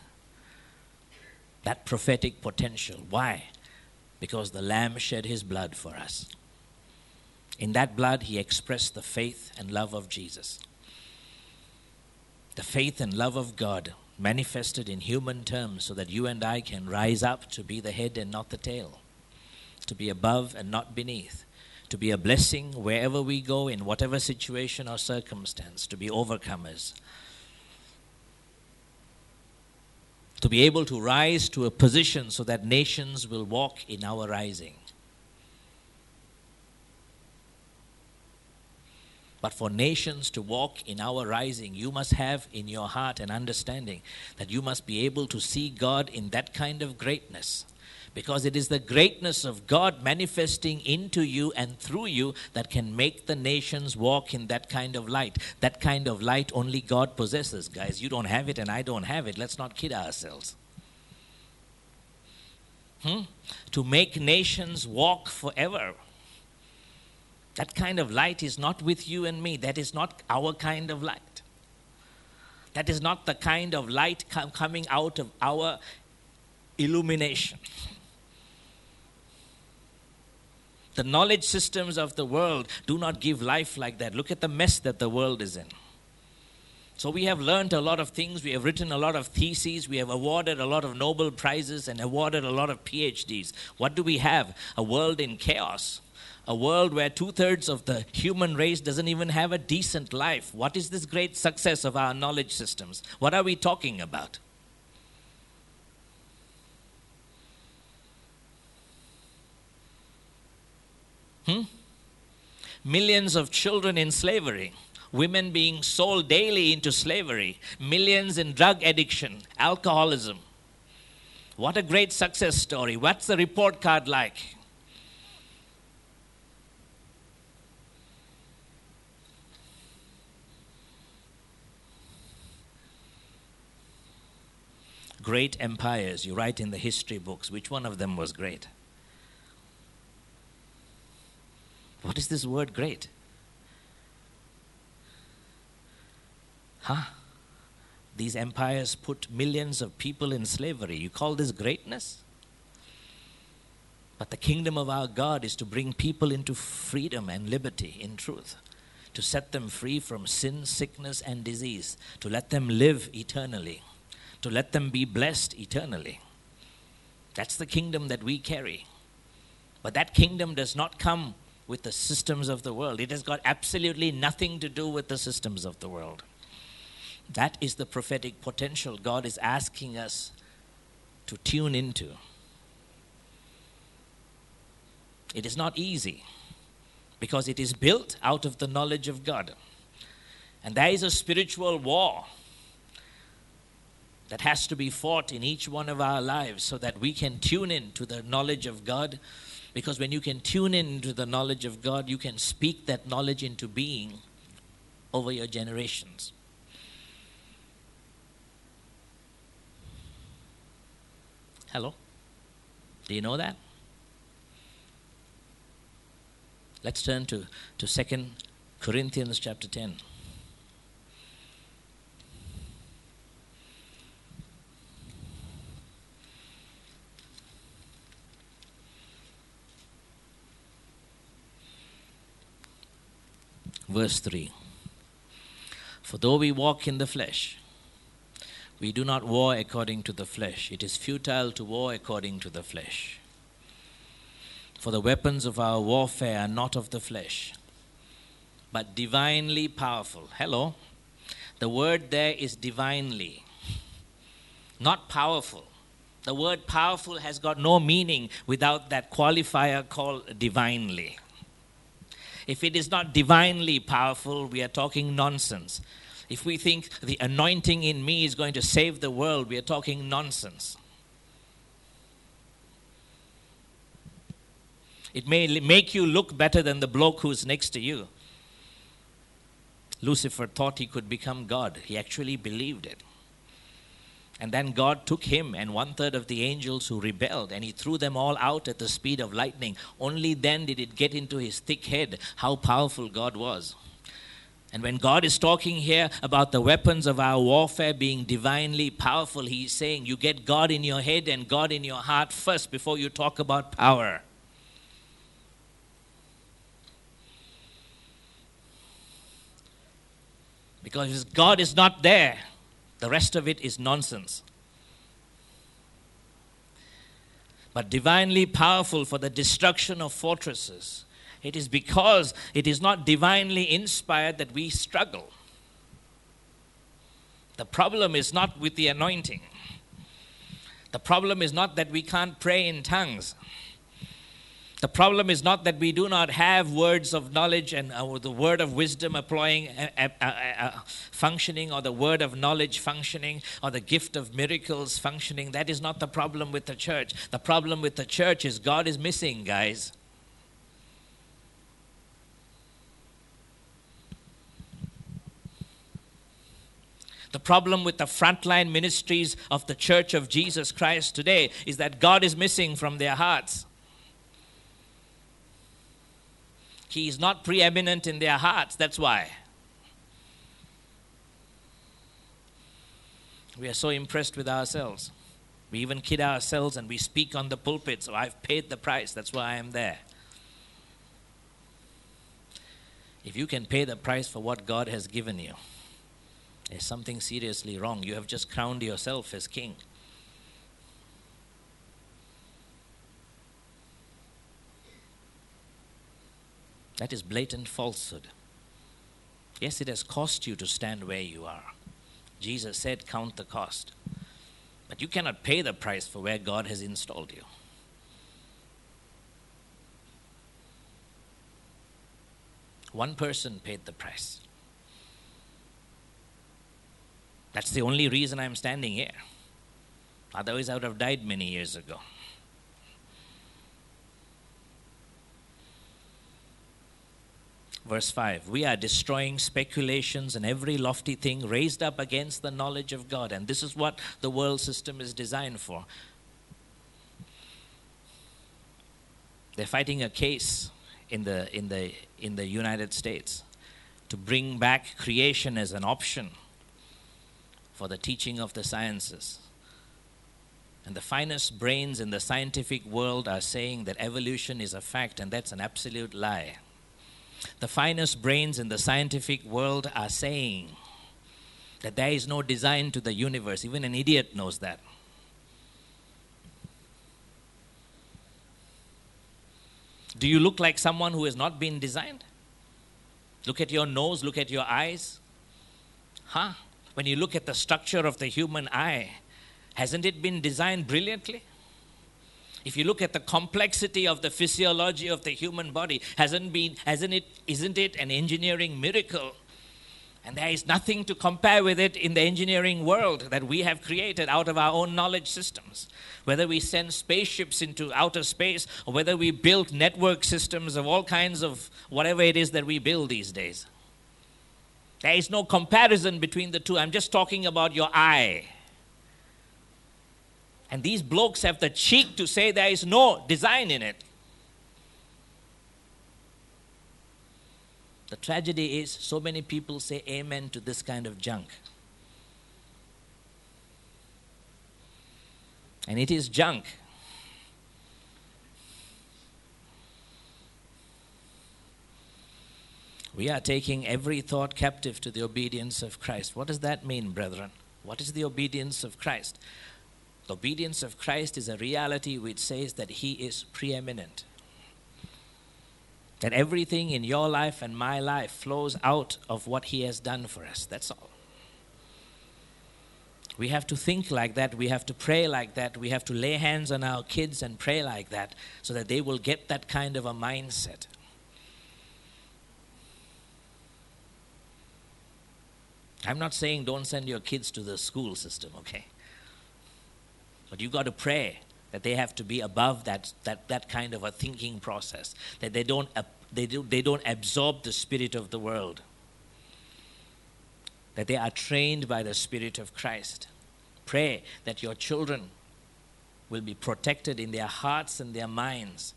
That prophetic potential. Why? Because the Lamb shed his blood for us. In that blood, he expressed the faith and love of Jesus. The faith and love of God manifested in human terms so that you and I can rise up to be the head and not the tail. To be above and not beneath. To be a blessing wherever we go, in whatever situation or circumstance. To be overcomers. To be able to rise to a position so that nations will walk in our rising. But for nations to walk in our rising, you must have in your heart an understanding that you must be able to see God in that kind of greatness. Because it is the greatness of God manifesting into you and through you that can make the nations walk in that kind of light. That kind of light only God possesses, guys. You don't have it and I don't have it. Let's not kid ourselves. Hmm? To make nations walk forever. That kind of light is not with you and me. That is not our kind of light. That is not the kind of light com- coming out of our illumination. The knowledge systems of the world do not give life like that. Look at the mess that the world is in. So we have learned a lot of things. We have written a lot of theses. We have awarded a lot of Nobel Prizes and awarded a lot of P H Ds. What do we have? A world in chaos. A world where two-thirds of the human race doesn't even have a decent life. What is this great success of our knowledge systems? What are we talking about? Hmm? Millions of children in slavery. Women being sold daily into slavery. Millions in drug addiction, alcoholism. What a great success story. What's the report card like? Great empires, you write in the history books. Which one of them was great? What is this word great? Huh? These empires put millions of people in slavery. You call this greatness? But the kingdom of our God is to bring people into freedom and liberty in truth, to set them free from sin, sickness, and disease, to let them live eternally, to let them be blessed eternally. That's the kingdom that we carry. But that kingdom does not come with the systems of the world. It has got absolutely nothing to do with the systems of the world. That is the prophetic potential God is asking us to tune into. It is not easy because it is built out of the knowledge of God. And there is a spiritual war that has to be fought in each one of our lives so that we can tune in to the knowledge of God. Because when you can tune in to the knowledge of God, you can speak that knowledge into being over your generations. Hello? Do you know that? Let's turn to, to Second Corinthians chapter ten. Verse three. For though we walk in the flesh, we do not war according to the flesh. It is futile to war according to the flesh. For the weapons of our warfare are not of the flesh, but divinely powerful. Hello. The word there is divinely, not powerful. The word powerful has got no meaning without that qualifier called divinely. If it is not divinely powerful, we are talking nonsense. If we think the anointing in me is going to save the world, we are talking nonsense. It may make you look better than the bloke who's next to you. Lucifer thought he could become God. He actually believed it. And then God took him and one third of the angels who rebelled, and he threw them all out at the speed of lightning. Only then did it get into his thick head how powerful God was. And when God is talking here about the weapons of our warfare being divinely powerful, he's saying you get God in your head and God in your heart first before you talk about power. Because if God is not there, the rest of it is nonsense. But divinely powerful for the destruction of fortresses. It is because it is not divinely inspired that we struggle. The problem is not with the anointing. The problem is not that we can't pray in tongues. The problem is not that we do not have words of knowledge and uh, the word of wisdom applying, uh, uh, uh, uh, functioning, or the word of knowledge functioning, or the gift of miracles functioning. That is not the problem with the church. The problem with the church is God is missing, guys. The problem with the frontline ministries of the Church of Jesus Christ today is that God is missing from their hearts. He is not preeminent in their hearts. That's why. We are so impressed with ourselves. We even kid ourselves and we speak on the pulpit. So I've paid the price. That's why I am there. If you can pay the price for what God has given you, There's something seriously wrong. You have just crowned yourself as king. That is blatant falsehood. Yes, it has cost you to stand where you are. Jesus said, count the cost. But you cannot pay the price for where God has installed you. One person paid the price. That's the only reason I'm standing here. Otherwise, I would have died many years ago. Verse five, we are destroying speculations and every lofty thing raised up against the knowledge of God. And this is what the world system is designed for. They're fighting a case in the, in the, in the United States to bring back creation as an option for the teaching of the sciences. And the finest brains in the scientific world are saying that evolution is a fact, and that's an absolute lie. The finest brains in the scientific world are saying that there is no design to the universe. Even an idiot knows that. Do you look like someone who has not been designed? Look at your nose, look at your eyes. Huh? When you look at the structure of the human eye, hasn't it been designed brilliantly? If you look at the complexity of the physiology of the human body, hasn't been, hasn't it, isn't it an engineering miracle? And there is nothing to compare with it in the engineering world that we have created out of our own knowledge systems. Whether we send spaceships into outer space or whether we build network systems of all kinds of whatever it is that we build these days. There is no comparison between the two. I'm just talking about your eye. And these blokes have the cheek to say there is no design in it. The tragedy is so many people say amen to this kind of junk. And it is junk. We are taking every thought captive to the obedience of Christ. What does that mean, brethren? What is the obedience of Christ? The obedience of Christ is a reality which says that He is preeminent. That everything in your life and my life flows out of what He has done for us. That's all. We have to think like that. We have to pray like that. We have to lay hands on our kids and pray like that so that they will get that kind of a mindset. I'm not saying don't send your kids to the school system, okay? But you've got to pray that they have to be above that, that, that kind of a thinking process. That they don't, they, do, they don't absorb the spirit of the world. That they are trained by the Spirit of Christ. Pray that your children will be protected in their hearts and their minds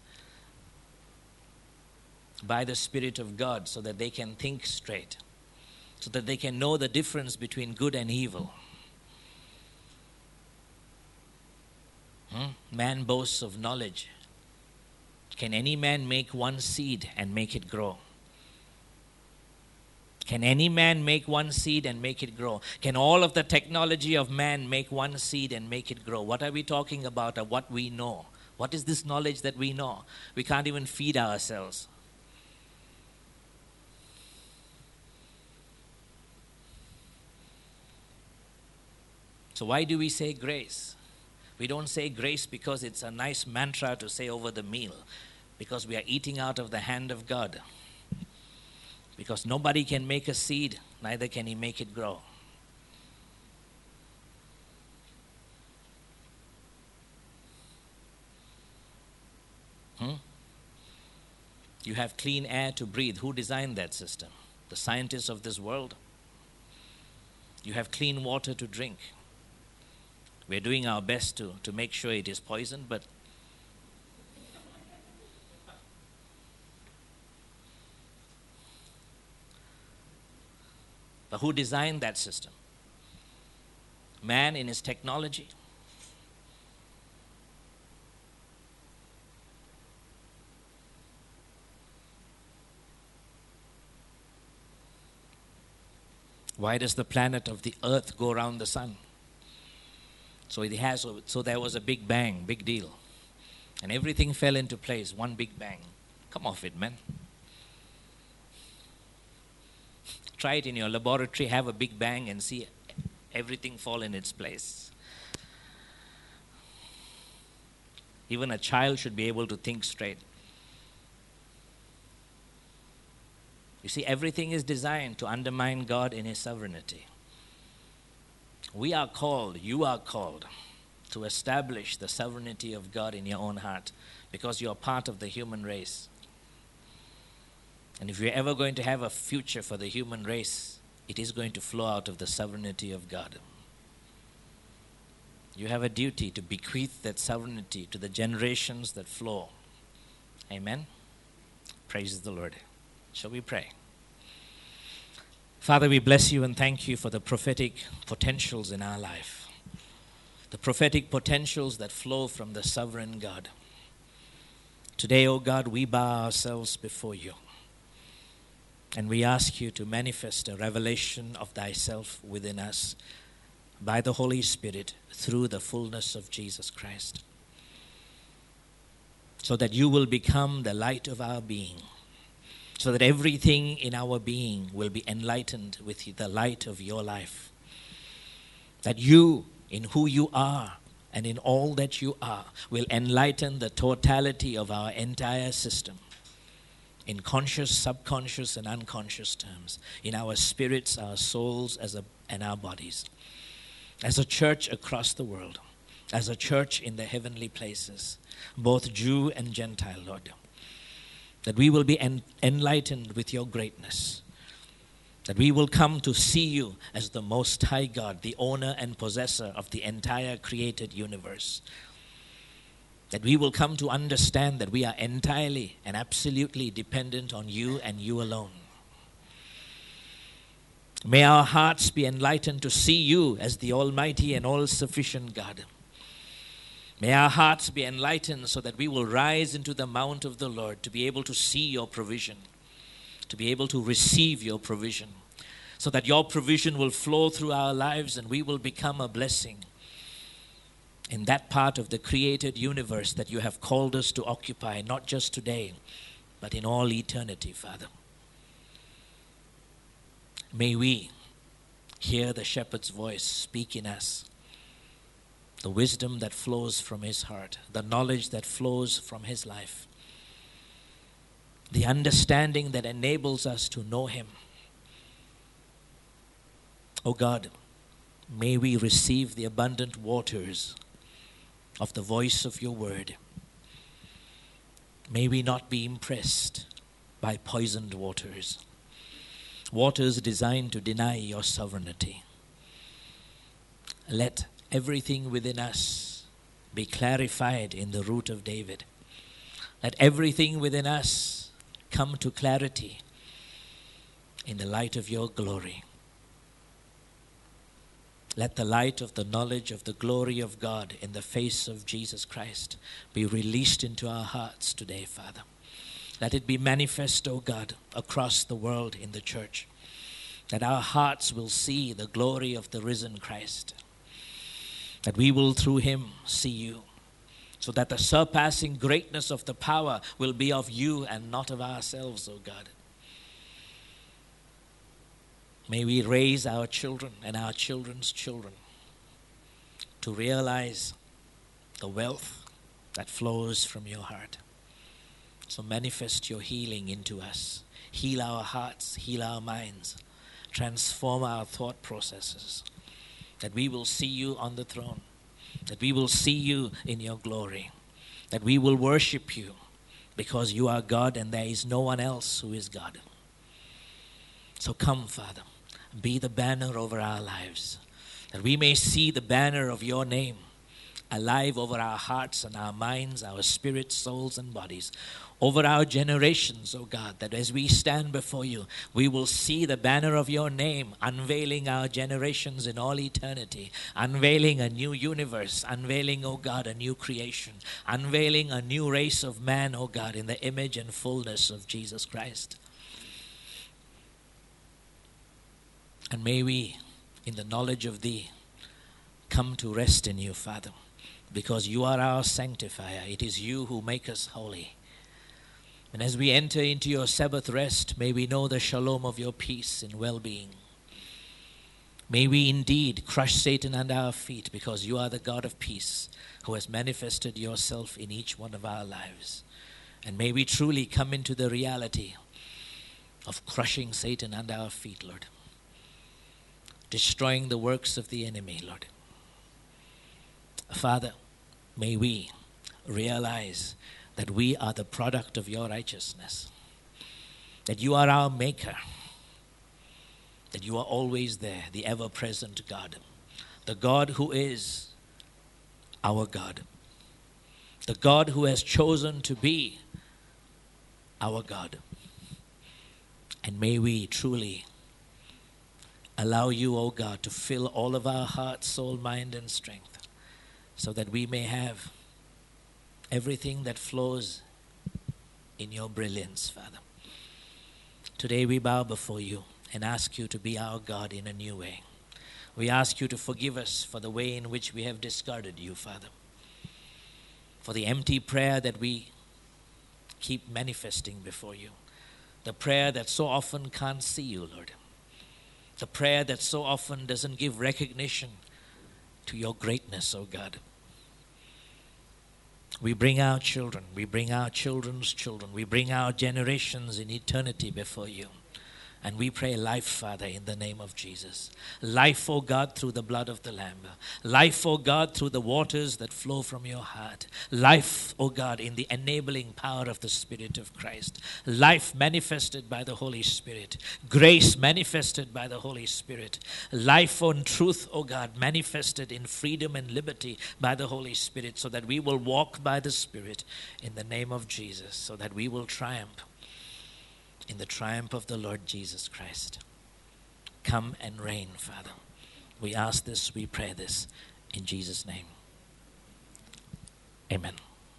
by the Spirit of God so that they can think straight. So that they can know the difference between good and evil. Hmm? Man boasts of knowledge. Can any man make one seed and make it grow? Can any man make one seed and make it grow? Can all of the technology of man make one seed and make it grow? What are we talking about of what we know? What is this knowledge that we know? We can't even feed ourselves. So why do we say grace? We don't say grace because it's a nice mantra to say over the meal. Because we are eating out of the hand of God. Because nobody can make a seed, neither can He make it grow. Hmm? You have clean air to breathe. Who designed that system? The scientists of this world. You have clean water to drink. We're doing our best to, to make sure it is poisoned, but But who designed that system? Man in his technology. Why does the planet of the earth go around the sun? So it has, so there was a big bang, big deal. And everything fell into place, one big bang. Come off it, man. Try it in your laboratory, have a big bang and see everything fall in its place. Even a child should be able to think straight. You see, everything is designed to undermine God in His sovereignty. We are called, you are called, to establish the sovereignty of God in your own heart because you are part of the human race. And if you're ever going to have a future for the human race, it is going to flow out of the sovereignty of God. You have a duty to bequeath that sovereignty to the generations that flow. Amen? Praise the Lord. Shall we pray? Father, we bless you and thank you for the prophetic potentials in our life. The prophetic potentials that flow from the sovereign God. Today, O God, we bow ourselves before you. And we ask you to manifest a revelation of thyself within us by the Holy Spirit through the fullness of Jesus Christ. So that you will become the light of our being. So that everything in our being will be enlightened with the light of your life. That you, in who you are and in all that you are, will enlighten the totality of our entire system. In conscious, subconscious, and unconscious terms. In our spirits, our souls, as a, and our bodies. As a church across the world. As a church in the heavenly places. Both Jew and Gentile, Lord. That we will be en- enlightened with your greatness. That we will come to see you as the Most High God, the owner and possessor of the entire created universe. That we will come to understand that we are entirely and absolutely dependent on you and you alone. May our hearts be enlightened to see you as the Almighty and all-sufficient God. May our hearts be enlightened so that we will rise into the mount of the Lord to be able to see your provision, to be able to receive your provision, so that your provision will flow through our lives and we will become a blessing in that part of the created universe that you have called us to occupy, not just today, but in all eternity, Father. May we hear the shepherd's voice speak in us. The wisdom that flows from his heart, the knowledge that flows from his life, the understanding that enables us to know him. Oh God, may we receive the abundant waters of the voice of your word. May we not be impressed by poisoned waters, waters designed to deny your sovereignty. Let everything within us be clarified in the root of David. Let everything within us come to clarity in the light of your glory. Let the light of the knowledge of the glory of God in the face of Jesus Christ be released into our hearts today, Father. Let it be manifest, O God, across the world in the church. That our hearts will see the glory of the risen Christ. That we will through him see you. So that the surpassing greatness of the power will be of you and not of ourselves, O God. May we raise our children and our children's children to realize the wealth that flows from your heart. So manifest your healing into us. Heal our hearts, heal our minds. Transform our thought processes. That we will see you on the throne. That we will see you in your glory. That we will worship you because you are God and there is no one else who is God. So come, Father. Be the banner over our lives, that we may see the banner of your name alive over our hearts and our minds, our spirits, souls, and bodies, over our generations, O God, that as we stand before you, we will see the banner of your name unveiling our generations in all eternity, unveiling a new universe, unveiling, O God, a new creation, unveiling a new race of man, O God, in the image and fullness of Jesus Christ. And may we, in the knowledge of Thee, come to rest in You, Father, because You are our sanctifier. It is You who make us holy. And as we enter into Your Sabbath rest, may we know the shalom of Your peace and well-being. May we indeed crush Satan under our feet, because You are the God of peace who has manifested Yourself in each one of our lives. And may we truly come into the reality of crushing Satan under our feet, Lord. Destroying the works of the enemy, Lord. Father, may we realize that we are the product of Your righteousness, that You are our maker, that You are always there, the ever-present God, the God who is our God, the God who has chosen to be our God. And may we truly allow You, O God, to fill all of our heart, soul, mind, and strength, so that we may have everything that flows in Your brilliance, Father. Today we bow before You and ask You to be our God in a new way. We ask You to forgive us for the way in which we have discarded You, Father, for the empty prayer that we keep manifesting before You, the prayer that so often can't see You, Lord, the prayer that so often doesn't give recognition to Your greatness, O God. We bring our children, we bring our children's children, we bring our generations in eternity before You. And we pray life, Father, in the name of Jesus. Life, O God, through the blood of the Lamb. Life, O God, through the waters that flow from Your heart. Life, O God, in the enabling power of the Spirit of Christ. Life manifested by the Holy Spirit. Grace manifested by the Holy Spirit. Life and truth, O God, manifested in freedom and liberty by the Holy Spirit, so that we will walk by the Spirit in the name of Jesus, so that we will triumph in the triumph of the Lord Jesus Christ. Come and reign, Father. We ask this, we pray this, in Jesus' name. Amen.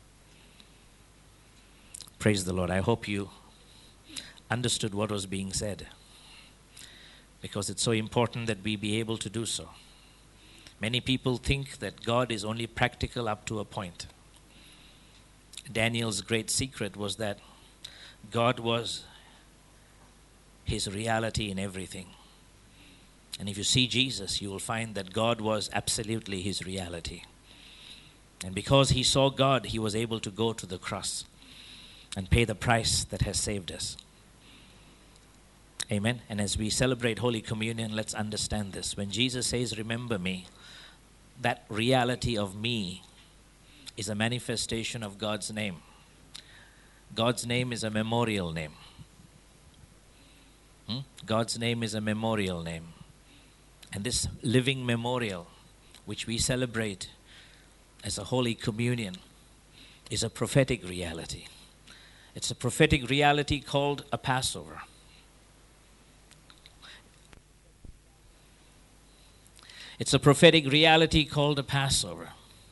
Praise the Lord. I hope you understood what was being said, because it's so important that we be able to do so. Many people think that God is only practical up to a point. Daniel's great secret was that God was His reality in everything. And if you see Jesus, you will find that God was absolutely His reality. And because he saw God, he was able to go to the cross and pay the price that has saved us. Amen. And as we celebrate Holy Communion, let's understand this. When Jesus says, "Remember me," that reality of me is a manifestation of God's name. God's name is a memorial name. Hmm? God's name is a memorial name. And this living memorial, which we celebrate as a Holy Communion, is a prophetic reality. It's a prophetic reality called a Passover. It's a prophetic reality called a Passover.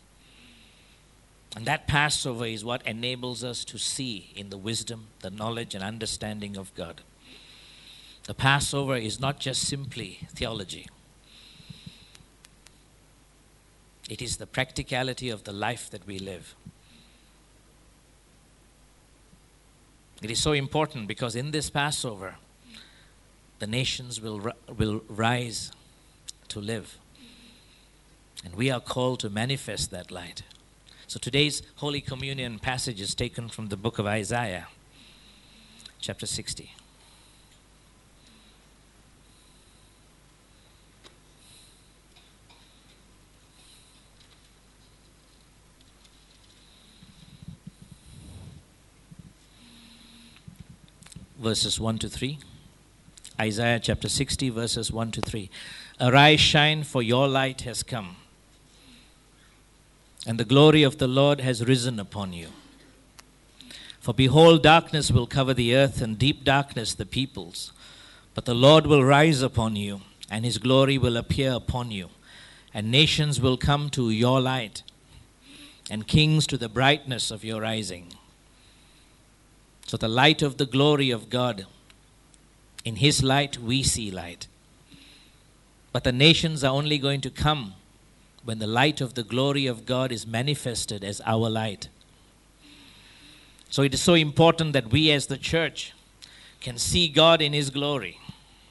And that Passover is what enables us to see in the wisdom, the knowledge, and understanding of God. The Passover is not just simply theology. It is the practicality of the life that we live. It is so important because in this Passover, the nations will, will rise to live. And we are called to manifest that light. So today's Holy Communion passage is taken from the book of Isaiah, chapter sixty. Verses one to three. Isaiah chapter sixty, verses one to three. Arise, shine, for your light has come, and the glory of the Lord has risen upon you. For behold, darkness will cover the earth, and deep darkness the peoples. But the Lord will rise upon you, and his glory will appear upon you. And nations will come to your light, and kings to the brightness of your rising. So the light of the glory of God, in his light we see light. But the nations are only going to come when the light of the glory of God is manifested as our light. So it is so important that we as the church can see God in His glory.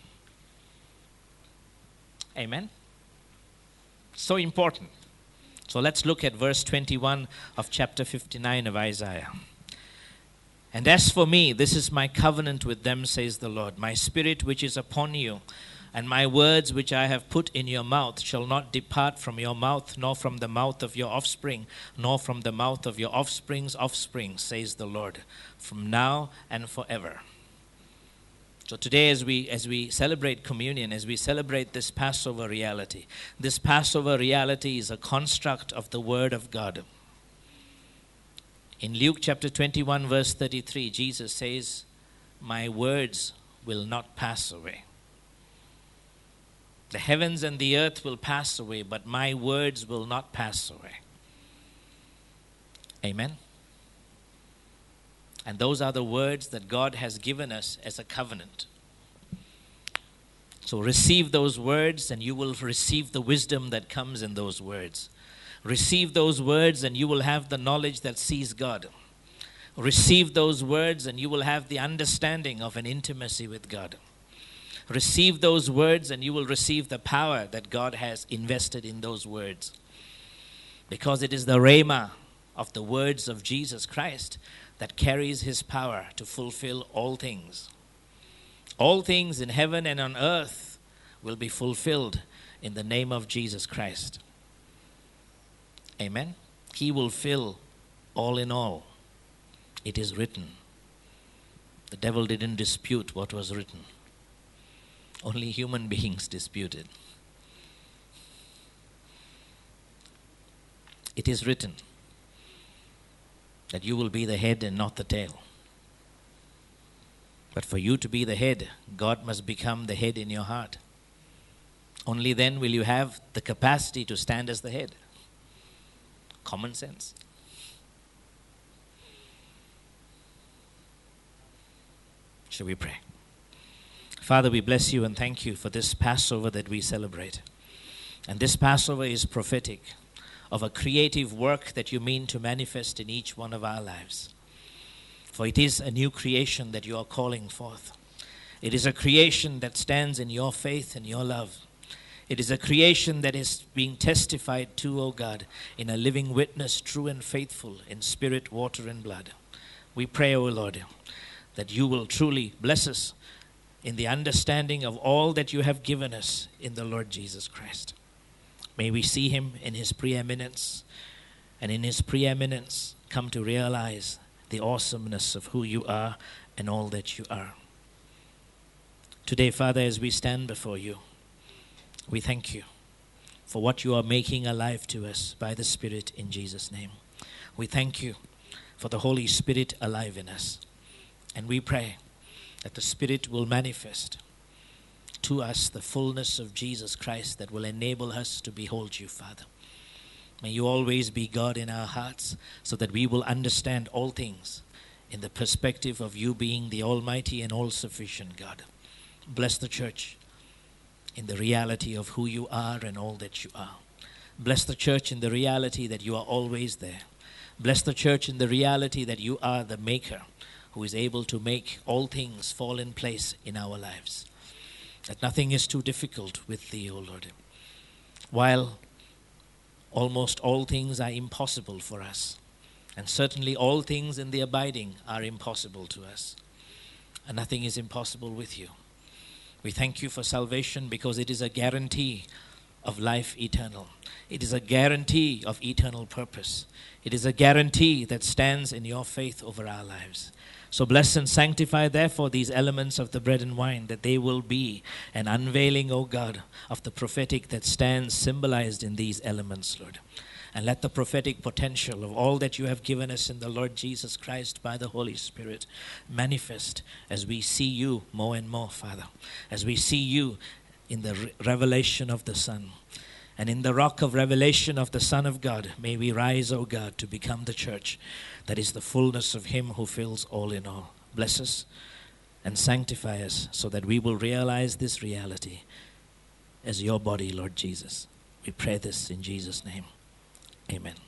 Amen? So important. So let's look at verse twenty-one of chapter fifty-nine of Isaiah. And as for me, this is my covenant with them, says the Lord. My spirit which is upon you, and my words which I have put in your mouth shall not depart from your mouth, nor from the mouth of your offspring, nor from the mouth of your offspring's offspring, says the Lord, from now and forever. So today as we as we celebrate communion, as we celebrate this Passover reality, this Passover reality is a construct of the Word of God. In Luke chapter twenty-one, verse thirty-three, Jesus says, my words will not pass away. The heavens and the earth will pass away, but my words will not pass away. Amen? And those are the words that God has given us as a covenant. So receive those words and you will receive the wisdom that comes in those words. Receive those words and you will have the knowledge that sees God. Receive those words and you will have the understanding of an intimacy with God. Receive those words and you will receive the power that God has invested in those words. Because it is the rhema of the words of Jesus Christ that carries His power to fulfill all things. All things in heaven and on earth will be fulfilled in the name of Jesus Christ. Amen. He will fill all in all. It is written. The devil didn't dispute what was written. Only human beings disputed. It is written that you will be the head and not the tail. But for you to be the head, God must become the head in your heart. Only then will you have the capacity to stand as the head. Common sense. Shall we pray? Father, we bless you and thank you for this Passover that we celebrate. And this Passover is prophetic of a creative work that you mean to manifest in each one of our lives. For it is a new creation that you are calling forth. It is a creation that stands in your faith and your love. It is a creation that is being testified to, O God, in a living witness, true and faithful, in spirit, water, and blood. We pray, O Lord, that you will truly bless us in the understanding of all that you have given us in the Lord Jesus Christ. May we see him in his preeminence, and in his preeminence come to realize the awesomeness of who you are and all that you are. Today, Father, as we stand before you, we thank you for what you are making alive to us by the Spirit in Jesus' name. We thank you for the Holy Spirit alive in us. And we pray that the Spirit will manifest to us the fullness of Jesus Christ that will enable us to behold you, Father. May you always be God in our hearts so that we will understand all things in the perspective of you being the Almighty and all-sufficient God. Bless the church in the reality of who you are and all that you are. Bless the church in the reality that you are always there. Bless the church in the reality that you are the maker who is able to make all things fall in place in our lives. That nothing is too difficult with thee, O Lord. While almost all things are impossible for us, and certainly all things in the abiding are impossible to us, and nothing is impossible with you. We thank you for salvation because it is a guarantee of life eternal. It is a guarantee of eternal purpose. It is a guarantee that stands in your faith over our lives. So bless and sanctify therefore these elements of the bread and wine, that they will be an unveiling, O God, of the prophetic that stands symbolized in these elements, Lord. And let the prophetic potential of all that you have given us in the Lord Jesus Christ by the Holy Spirit manifest as we see you more and more, Father. As we see you in the re- revelation of the Son. And in the rock of revelation of the Son of God, may we rise, O God, to become the church that is the fullness of him who fills all in all. Bless us and sanctify us so that we will realize this reality as your body, Lord Jesus. We pray this in Jesus' name. Amen.